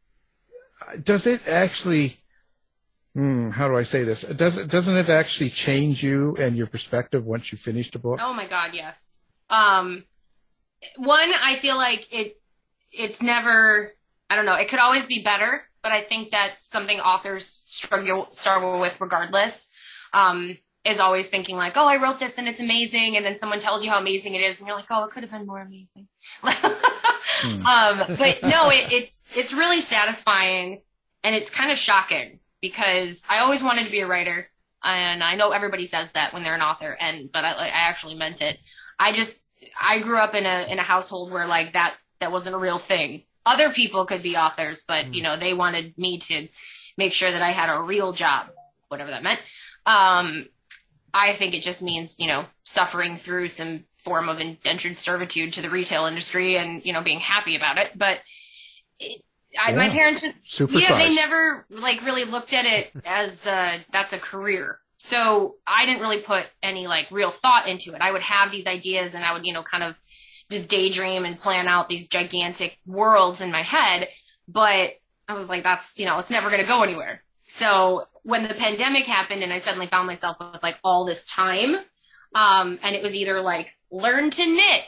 does it actually? Hmm, how do I say this? Does it doesn't it actually change you and your perspective once you finish the book? Oh my God, yes. Um, one, I feel like it. It's never. I don't know. It could always be better, but I think that's something authors struggle struggle with regardless. Um, is always thinking like, oh, I wrote this and it's amazing, and then someone tells you how amazing it is, and you're like, oh, it could have been more amazing. hmm. Um, but no, it, it's it's really satisfying, and it's kind of shocking because I always wanted to be a writer, and I know everybody says that when they're an author, and but I, I actually meant it. I just I grew up in a in a household where like that that wasn't a real thing. Other people could be authors, but hmm. you know they wanted me to make sure that I had a real job, whatever that meant. Um, I think it just means, you know, suffering through some form of indentured servitude to the retail industry and, you know, being happy about it. But it, I, yeah. my parents, Super yeah, size. they never like really looked at it as uh, that's a career. So I didn't really put any like real thought into it. I would have these ideas and I would, you know, kind of just daydream and plan out these gigantic worlds in my head. But I was like, that's, you know, it's never going to go anywhere. So when the pandemic happened and I suddenly found myself with like all this time, um, and it was either like learn to knit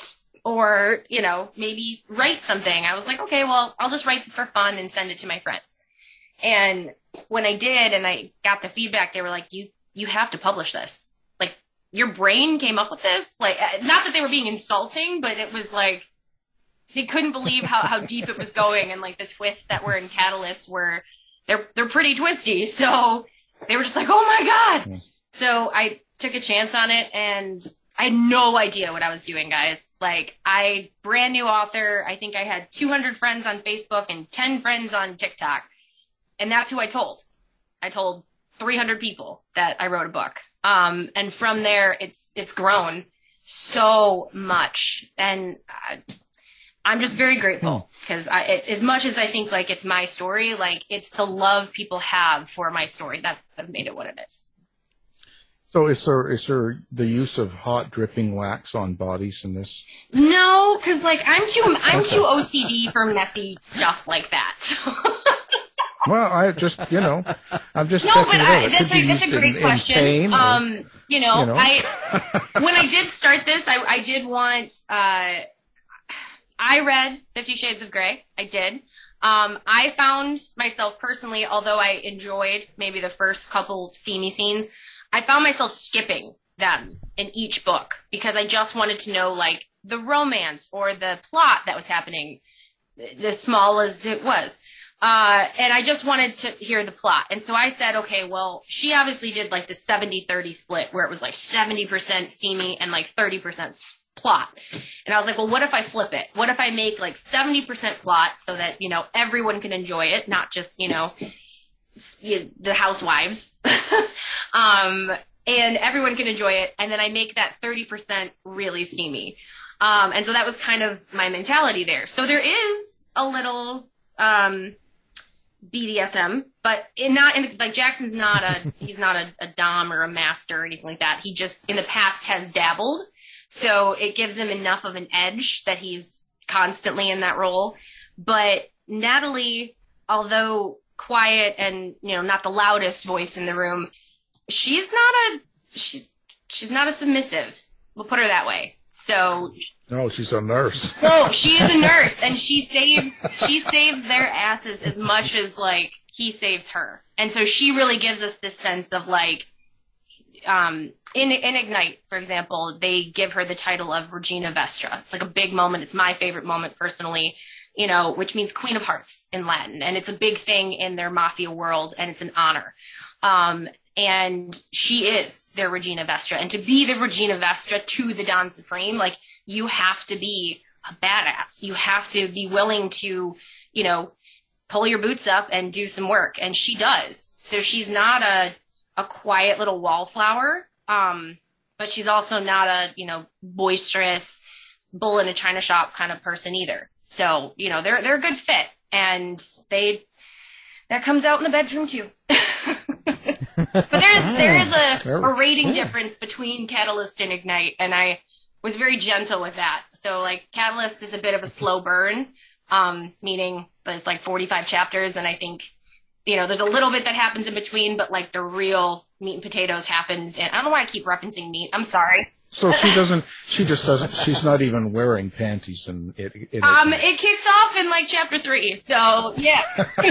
or, you know, maybe write something. I was like, okay, well, I'll just write this for fun and send it to my friends. And when I did and I got the feedback, they were like, you, you have to publish this. Like, your brain came up with this. Like, not that they were being insulting, but it was like, they couldn't believe how, how deep it was going. And like the twists that were in Catalyst were, they're, they're pretty twisty. So they were just like, oh my God. Mm. So I took a chance on it, and I had no idea what I was doing, guys. Like, I, brand new author. I think I had two hundred friends on Facebook and ten friends on TikTok. And that's who I told. I told three hundred people that I wrote a book. Um, and from there, it's, it's grown so much. And I, I'm just very grateful, because I, it, as much as I think like it's my story, like it's the love people have for my story that have made it what it is. So is there, is there the use of hot dripping wax on bodies in this? No, because like I'm too, I'm too O C D for messy stuff like that. Well, I just, you know, I'm just no, checking but it I, out. that's, a, that's a great in, question. In um, or, you, know, you know, I when I did start this, I, I did want. Uh, I read Fifty Shades of Grey. I did. Um, I found myself personally, although I enjoyed maybe the first couple steamy scenes, I found myself skipping them in each book because I just wanted to know like the romance or the plot that was happening, as small as it was. Uh, and I just wanted to hear the plot. And so I said, okay, well, she obviously did like the seventy thirty split where it was like seventy percent steamy and like thirty percent plot. And I was like, well, what if I flip it? What if I make like seventy percent plot so that, you know, everyone can enjoy it, not just, you know, the housewives. um, and everyone can enjoy it. And then I make that thirty percent really steamy. Um, and so that was kind of my mentality there. So there is a little, um, B D S M, but in not in like Jackson's not a, he's not a, a dom or a master or anything like that. He just in the past has dabbled. So it gives him enough of an edge that he's constantly in that role. But Natalie, although quiet and, you know, not the loudest voice in the room, she's not a, she's, she's not a submissive. We'll put her that way. So. No, she's a nurse. No, she is a nurse, and she saves, she saves their asses as much as, like, he saves her. And so she really gives us this sense of, like, um, in, in Ignite, for example, they give her the title of Regina Vestra. It's like a big moment. It's my favorite moment personally, you know, which means Queen of Hearts in Latin. And it's a big thing in their mafia world, and it's an honor. Um, and she is their Regina Vestra. And to be the Regina Vestra to the Don Supreme, like, you have to be a badass. You have to be willing to, you know, pull your boots up and do some work. And she does. So she's not a, a quiet little wallflower. Um, but she's also not a, you know, boisterous bull in a china shop kind of person either. So, you know, they're, they're a good fit, and they, that comes out in the bedroom too. But there's, there is a, a rating difference between Catalyst and Ignite. And I was very gentle with that. So like Catalyst is a bit of a slow burn, um, meaning there's like forty-five chapters. And I think, you know, there's a little bit that happens in between, but like the real meat and potatoes happens. And I don't know why I keep referencing meat. I'm sorry. So she doesn't, she just doesn't, she's not even wearing panties and it, it, um, it kicks off in like chapter three. So yeah.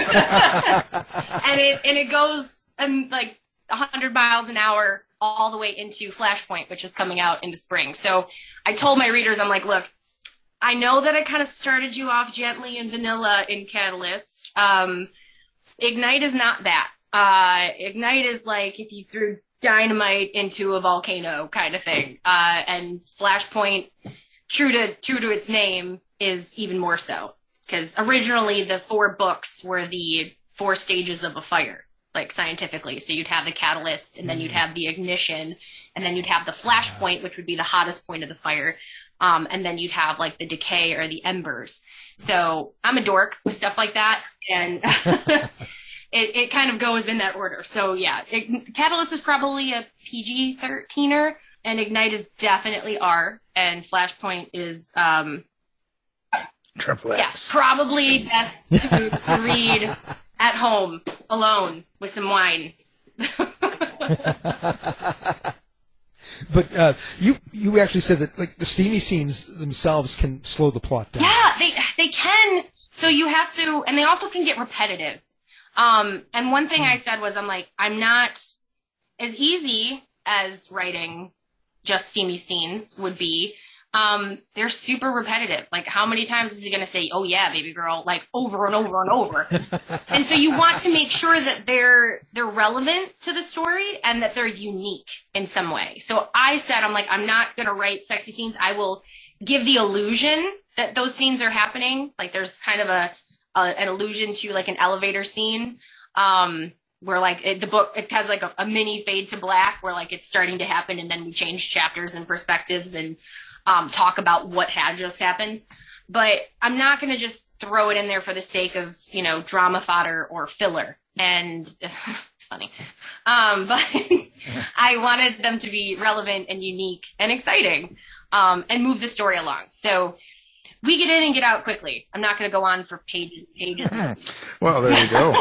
and it, and it goes um, like a hundred miles an hour all the way into Flashpoint, which is coming out in the spring. So I told my readers, I'm like, look, I know that I kind of started you off gently and vanilla in Catalyst. Um, Ignite is not that. Uh, Ignite is like if you threw dynamite into a volcano kind of thing. Uh, and Flashpoint, true to, true to its name, is even more so. Because originally the four books were the four stages of a fire, like scientifically. So you'd have the catalyst, and then you'd have the ignition, and then you'd have the flashpoint, which would be the hottest point of the fire. Um, and then you'd have like the decay or the embers. So I'm a dork with stuff like that. And It, it kind of goes in that order. So, yeah, it, Catalyst is probably a P G thirteener, and Ignite is definitely R, and Flashpoint is... Um, Triple X. Yes, probably best to read at home, alone, with some wine. But uh, you you actually said that like the steamy scenes themselves can slow the plot down. Yeah, they they can. So you have to, and they also can get repetitive. Um, and one thing I said was, I'm like, I'm not as easy as writing just steamy scenes would be. Um, they're super repetitive. Like, how many times is he going to say, "Oh yeah, baby girl," like over and over and over? And so you want to make sure that they're they're relevant to the story and that they're unique in some way. So I said, I'm like, I'm not going to write sexy scenes. I will give the illusion that those scenes are happening. Like, there's kind of a, a an allusion to like an elevator scene, um, where like it, the book, it has like a, a mini fade to black where like it's starting to happen, and then we change chapters and perspectives and um, talk about what had just happened. But I'm not going to just throw it in there for the sake of, you know, drama fodder or filler. And funny. Um, but I wanted them to be relevant and unique and exciting, um, and move the story along. So we get in and get out quickly. I'm not going to go on for pages and pages. Well, there you go.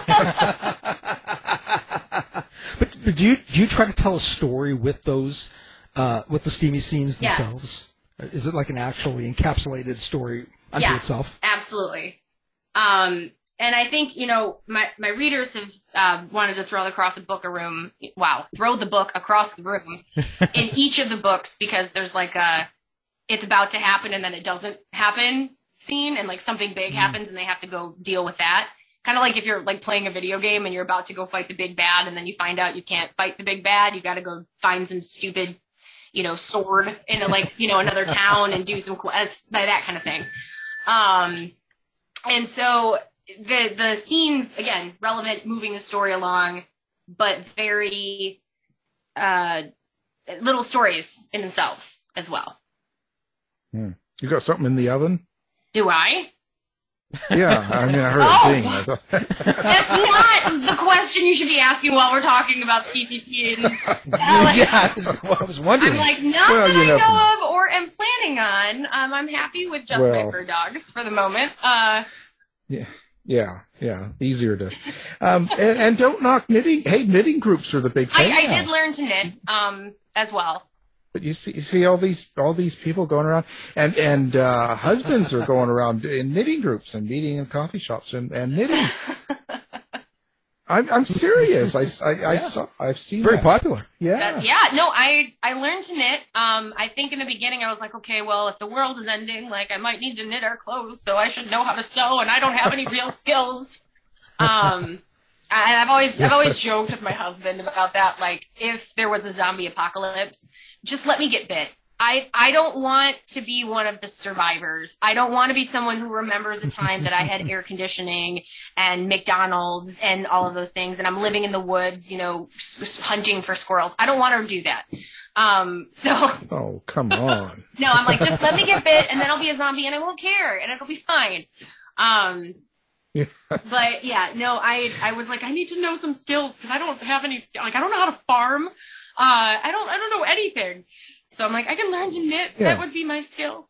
but, but do you do you try to tell a story with those uh, with the steamy scenes Yes. themselves? Is it like an actually encapsulated story unto Yeah, itself? Absolutely. Um, and I think, you know, my, my readers have uh, wanted to throw across the book a room. Wow, throw the book across the room in each of the books, because there's like a it's about to happen and then it doesn't happen scene, and like something big mm. happens and they have to go deal with that. Kind of like if you're like playing a video game and you're about to go fight the big bad, and then you find out you can't fight the big bad. You got to go find some stupid, you know, sword in a, like, you know, another town and do some quests, that kind of thing. Um, and so the, the scenes, again, relevant, moving the story along, but very, uh, little stories in themselves as well. Hmm. You got something in the oven? Do I? Yeah, I mean, I heard oh, a ding. I thought... That's not the question you should be asking while we're talking about C T T. And, uh, like, yeah, I was, I was wondering. I'm like, not well, that I know, know of or am planning on. Um, I'm happy with just well, my bird dogs for the moment. Uh, yeah, yeah, yeah, easier to. Um, and, and don't knock knitting. Hey, knitting groups are the big thing. I, I did learn to knit um, as well. But you see, you see all these all these people going around, and and uh, husbands are going around in knitting groups and meeting in coffee shops and, and knitting. I'm I'm serious. I, I, I yeah. saw I've seen very that. popular. Yeah, uh, yeah. No, I I learned to knit. Um, I think in the beginning I was like, okay, well, if the world is ending, like I might need to knit our clothes, so I should know how to sew, and I don't have any real skills. Um. And I've always I've always joked with my husband about that. Like, if there was a zombie apocalypse, just let me get bit. I, I don't want to be one of the survivors. I don't want to be someone who remembers the time that I had air conditioning and McDonald's and all of those things, and I'm living in the woods, you know, hunting for squirrels. I don't want to do that. Um, so. Oh, come on. No, I'm like, just let me get bit, and then I'll be a zombie, and I won't care, and it'll be fine. Um, yeah. But yeah, no, I I was like, I need to know some skills because I don't have any. Like, I don't know how to farm. Uh, I don't I don't know anything. So I'm like, I can learn to knit. Yeah. That would be my skill.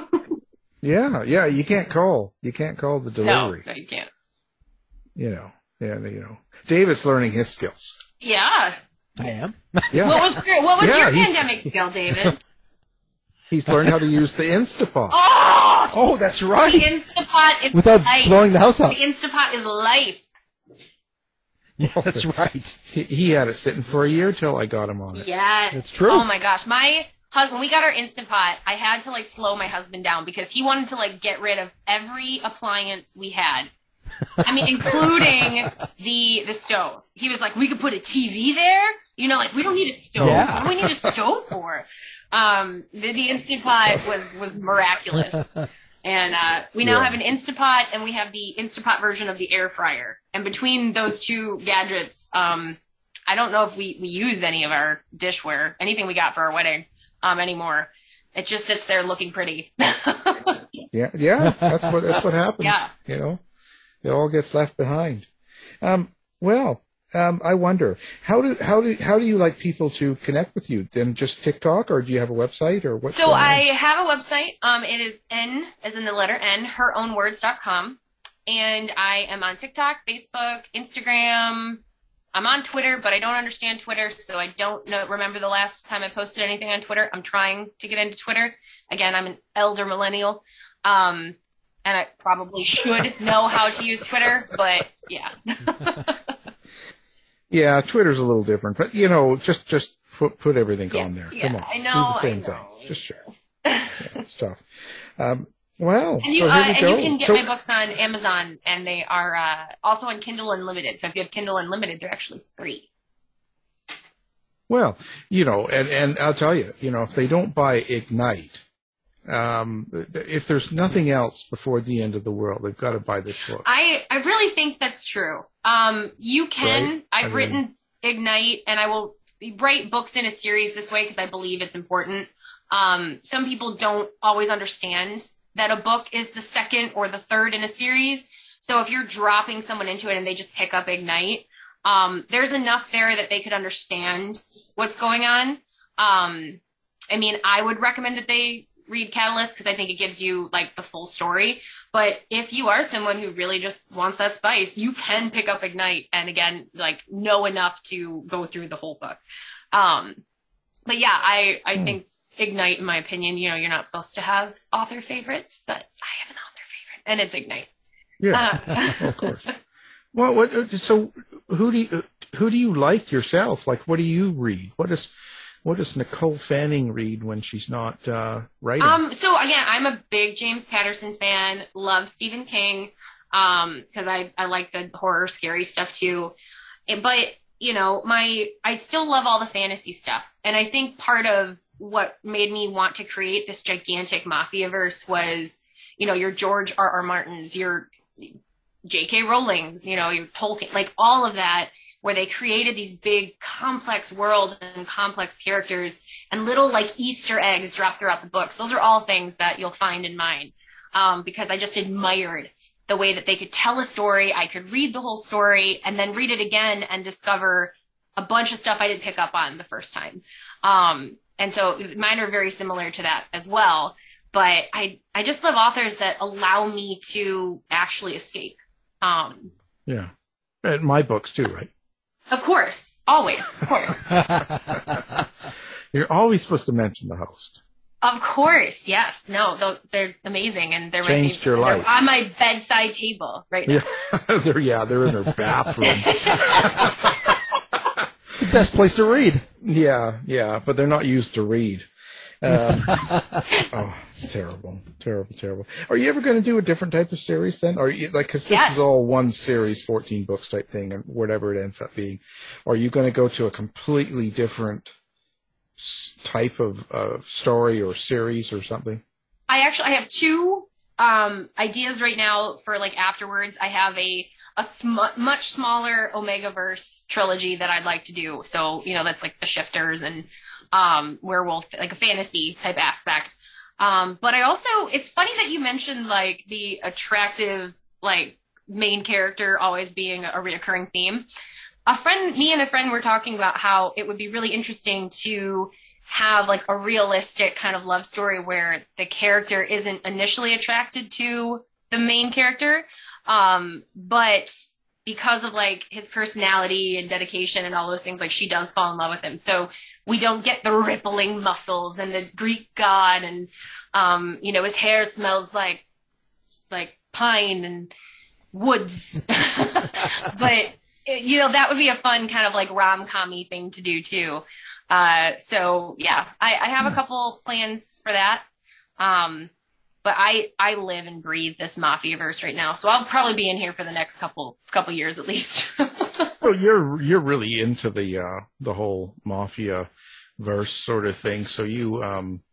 yeah, yeah. You can't call. You can't call the delivery. No, no, you can't. You know, yeah, you know. David's learning his skills. Yeah. I am. Yeah. What was your, what was yeah, your pandemic skill, David? He's learned how to use the Instapot. Oh, oh that's right. The Instapot is without life. blowing the house up. The Instapot is life. Yeah, that's right. He, he had it sitting for a year till I got him on it. Yeah, that's true. Oh my gosh, my husband. When we got our Instapot, I had to like slow my husband down because he wanted to like get rid of every appliance we had. I mean, including the the stove. He was like, "We could put a T V there." You know, like we don't need a stove. Yeah. What do we need a stove for? Um, the, the Instant Pot was, was miraculous. And, uh, we now yeah. have an Instapot and we have the Instapot version of the air fryer. And between those two gadgets, um, I don't know if we, we use any of our dishware, anything we got for our wedding, um, anymore. It just sits there looking pretty. yeah. Yeah. That's what, that's what happens. Yeah. You know, it all gets left behind. Um, well, Um, I wonder how do how do how do you like people to connect with you? Then just TikTok, or do you have a website, or what? So I have a website. Um, it is N as in the letter N, her own words dot com, and I am on TikTok, Facebook, Instagram, I'm on Twitter, but I don't understand Twitter, so I don't know, remember the last time I posted anything on Twitter. I'm trying to get into Twitter. Again, I'm an elder millennial, um, and I probably should know how to use Twitter, but yeah. Yeah, Twitter's a little different, but, you know, just just put, put everything yeah, on there. Yeah, Come on. I know. Do the same I know. thing. Just share. Yeah, it's tough. Um, well, and you, so here uh, we and go. you can get so, my books on Amazon, and they are uh, also on Kindle Unlimited. So if you have Kindle Unlimited, they're actually free. Well, you know, and, and I'll tell you, you know, if they don't buy Ignite, um, if there's nothing else before the end of the world, they've got to buy this book. I, I really think that's true. Um, you can, Right? I've I mean- written Ignite, and I will write books in a series this way because I believe it's important. Um, some people don't always understand that a book is the second or the third in a series. So if you're dropping someone into it and they just pick up Ignite, um, there's enough there that they could understand what's going on. Um, I mean, I would recommend that they read Catalyst because I think it gives you like the full story. But if you are someone who really just wants that spice, you can pick up Ignite and again, like know enough to go through the whole book. Um, but yeah, I, I Hmm. think Ignite, in my opinion, you know, you're not supposed to have author favorites, but I have an author favorite, and it's Ignite. Yeah, Uh, of course. Well, what, so who do you, who do you like yourself? Like, what do you read? What does what does Nicole Fanning read when she's not uh, writing? Um, so again, I'm a big James Patterson fan, love Stephen King, um, cause I, I like the horror, scary stuff too. And- But, you know, my, I still love all the fantasy stuff. And I think part of what made me want to create this gigantic Mafia-verse was, you know, your George R. R. Martins, your J K. Rowling's, you know, your Tolkien, like all of that, where they created these big complex worlds and complex characters and little like Easter eggs dropped throughout the books. Those are all things that you'll find in mine. Um, because I just admired the way that they could tell a story. I could read the whole story and then read it again and discover a bunch of stuff I didn't pick up on the first time. Um, and so mine are very similar to that as well. But I, I just love authors that allow me to actually escape. Um, Yeah, and my books too, right? Of course, always, of course. You're always supposed to mention the host. Of course, yes. No, they're, they're amazing, and they're Changed my, your they're life. on my bedside table right now. Yeah, they're yeah, they're in their bathroom. The best place to read. Yeah, yeah, but they're not used to read. Um, oh, it's terrible, terrible, terrible. Are you ever going to do a different type of series then? Or you, like, because this Yeah. is all one series, fourteen books type thing, and whatever it ends up being. Are you going to go to a completely different s- type of uh, story or series or something? I actually I have two um, ideas right now for like afterwards. I have a a sm- much smaller Omegaverse trilogy that I'd like to do. So you know that's like the Shifters and um, Werewolf, like a fantasy type aspect. Um, but I also, it's funny that you mentioned like the attractive like main character always being a reoccurring theme. A friend, me and a friend were talking about how it would be really interesting to have like a realistic kind of love story where the character isn't initially attracted to the main character, um, but because of like his personality and dedication and all those things, like she does fall in love with him. So we don't get the rippling muscles and the Greek god and, um, you know, his hair smells like, like pine and woods. But, you know, that would be a fun kind of like rom-com-y thing to do too. Uh, so yeah, I, I have a couple plans for that. Um, But I, I live and breathe this Mafia-verse right now, so I'll probably be in here for the next couple couple years at least. So you're you're really into the uh, the whole Mafia verse sort of thing. So you, um,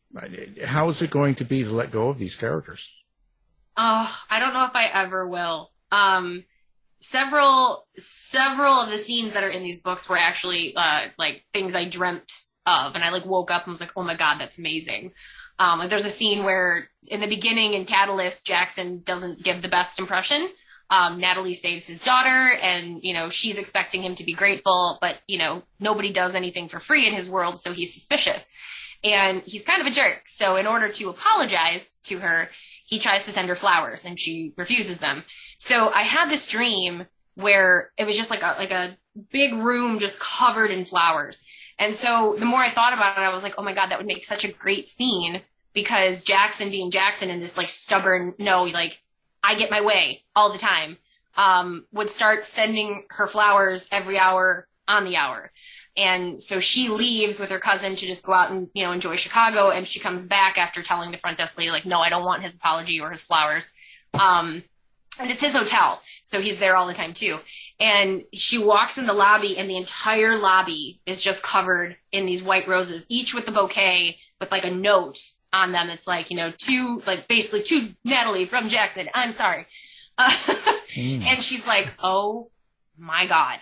how is it going to be to let go of these characters? Oh, I don't know if I ever will. Um, several several of the scenes that are in these books were actually uh, like things I dreamt of, and I like woke up and was like, oh my god, that's amazing. Um, like there's a scene where in the beginning in Catalyst, Jackson doesn't give the best impression. Um, Natalie saves his daughter and, you know, she's expecting him to be grateful, but, you know, nobody does anything for free in his world. So he's suspicious and he's kind of a jerk. So in order to apologize to her, he tries to send her flowers and she refuses them. So I had this dream where it was just like a, like a big room just covered in flowers. And so the more I thought about it, I was like, oh my God, that would make such a great scene, because Jackson being Jackson and this like stubborn, no, like I get my way all the time, um, would start sending her flowers every hour on the hour. And so she leaves with her cousin to just go out and, you know, enjoy Chicago. And she comes back after telling the front desk lady, like, no, I don't want his apology or his flowers. Um, and it's his hotel. So he's there all the time too. And she walks in the lobby and the entire lobby is just covered in these white roses, each with a bouquet with like a note on them. It's like, you know, to like basically to Natalie from Jackson. I'm sorry. Uh, mm. And she's like, oh my God.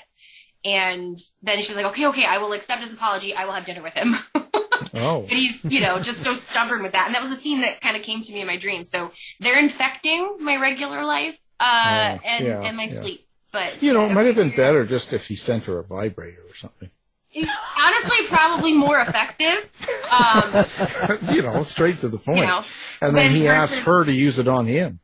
And then she's like, okay, okay, I will accept his apology. I will have dinner with him. Oh. But he's, you know, just so stubborn with that. And that was a scene that kind of came to me in my dream. So they're infecting my regular life uh, oh, and, yeah, and my yeah. sleep. But you know, it might have been better just if he sent her a vibrator or something. Honestly, probably more effective. Um, you know, straight to the point. You know, and then he asks her to use it on him.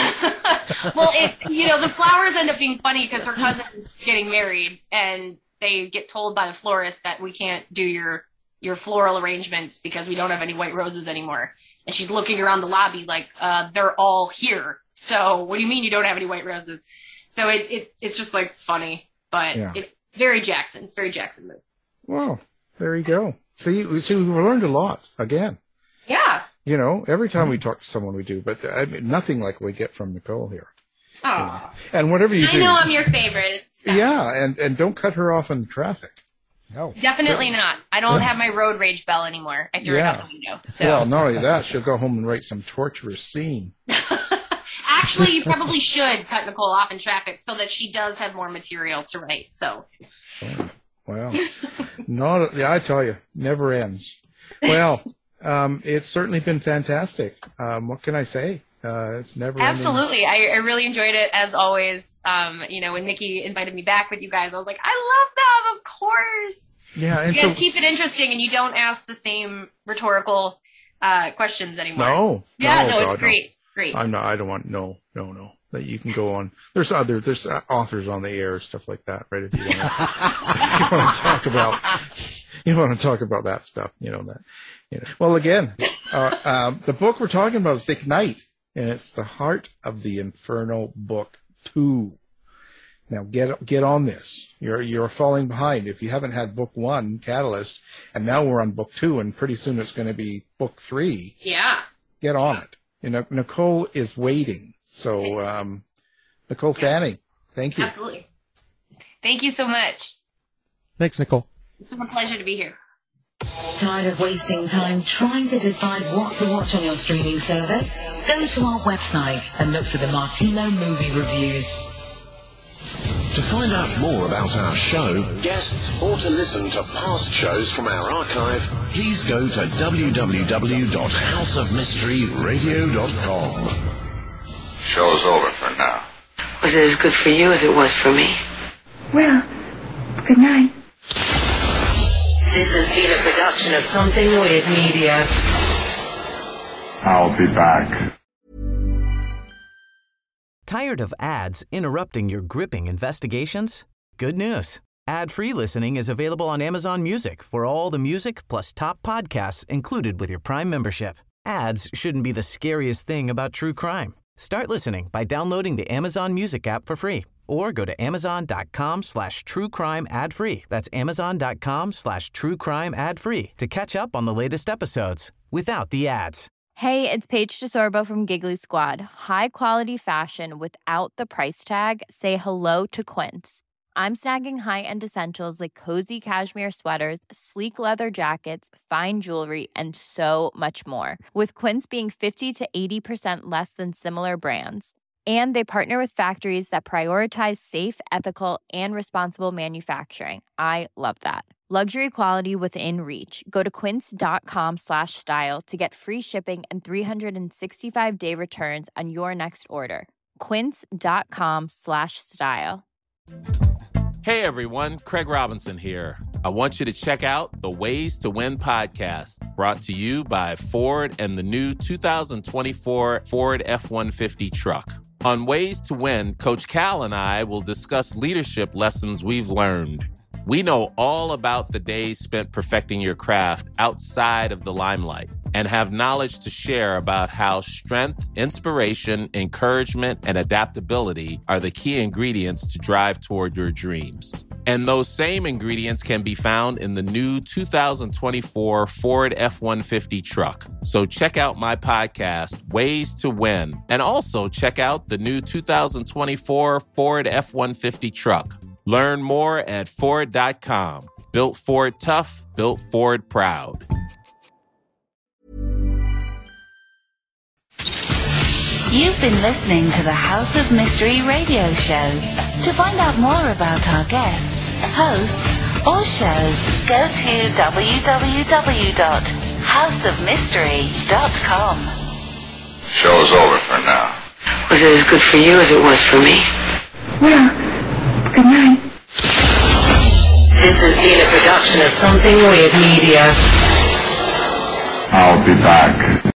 Well, it, you know, the flowers end up being funny because her cousin's getting married, and they get told by the florist that we can't do your your floral arrangements because we don't have any white roses anymore. And she's looking around the lobby like, uh, they're all here. So what do you mean you don't have any white roses? So it, it it's just like funny, but yeah. it, very Jackson, very Jackson move. Well, there you go. See, see, we've learned a lot again. Yeah. You know, every time we talk to someone we do, but I mean, nothing like we get from Nicole here. Oh. You know? And whatever you I do. I know I'm your favorite. It's yeah, and, and don't cut her off in the traffic. No. Definitely so, not. I don't yeah. have my road rage bell anymore. I threw yeah. it out the window. So. Well, not only that, she'll go home and write some torturous scene. Actually, you probably should cut Nicole off in traffic so that she does have more material to write. So. Oh, well, not, yeah, I tell you, never ends. Well, um, it's certainly been fantastic. Um, what can I say? Uh, it's never Absolutely. I, I really enjoyed it, as always. Um, you know, when Nikki invited me back with you guys, I was like, I love them, of course. Yeah, and you so keep it interesting, and you don't ask the same rhetorical uh, questions anymore. No. Yeah, no, no, God, it's great. No. Great. I'm not. I don't want. No, no, no. That you can go on. There's other. There's authors on the air, stuff like that, right? If you want to, you want to talk about, you want to talk about that stuff. You know that. You know. Well, again, uh, um, the book we're talking about is Ignite, and it's the Heart of the Inferno Book Two. Now get get on this. You're you're falling behind if you haven't had book one, Catalyst, and now we're on book two, and pretty soon it's going to be book three. Yeah. Get on it. You know, Nicole is waiting. So, um, Nicole Fanning, thank you. Absolutely. Thank you so much. Thanks, Nicole. It's been a pleasure to be here. Tired of wasting time trying to decide what to watch on your streaming service? Go to our website and look for the Martino Movie Reviews. To find out more about our show, guests, or to listen to past shows from our archive, please go to w w w dot house of mystery radio dot com. Show's over for now. Was it as good for you as it was for me? Well, good night. This has been a production of Something Weird Media. I'll be back. Tired of ads interrupting your gripping investigations? Good news. Ad-free listening is available on Amazon Music for all the music plus top podcasts included with your Prime membership. Ads shouldn't be the scariest thing about true crime. Start listening by downloading the Amazon Music app for free or go to amazon.com slash true crime ad free. That's amazon.com slash true crime ad free to catch up on the latest episodes without the ads. Hey, it's Paige DeSorbo from Giggly Squad. High quality fashion without the price tag. Say hello to Quince. I'm snagging high-end essentials like cozy cashmere sweaters, sleek leather jackets, fine jewelry, and so much more. With Quince being fifty to eighty percent less than similar brands. And they partner with factories that prioritize safe, ethical, and responsible manufacturing. I love that. Luxury quality within reach. Go to quince.com slash style to get free shipping and three sixty-five day returns on your next order. Quince.com slash style. Hey everyone, Craig Robinson here. I want you to check out the Ways to Win podcast, brought to you by Ford and the new two thousand twenty-four Ford F one fifty truck. On Ways to Win, Coach Cal and I will discuss leadership lessons we've learned. We know all about the days spent perfecting your craft outside of the limelight and have knowledge to share about how strength, inspiration, encouragement, and adaptability are the key ingredients to drive toward your dreams. And those same ingredients can be found in the new two thousand twenty-four Ford F one fifty truck. So check out my podcast, Ways to Win, and also check out the new two thousand twenty-four Ford F one fifty truck. Learn more at Ford dot com. Built Ford tough, built Ford proud. You've been listening to the House of Mystery radio show. To find out more about our guests, hosts, or shows, go to w w w dot house of mystery dot com. Show's over for now. Was it as good for you as it was for me? Well, good night. This has been a production of Something Weird Media. I'll be back.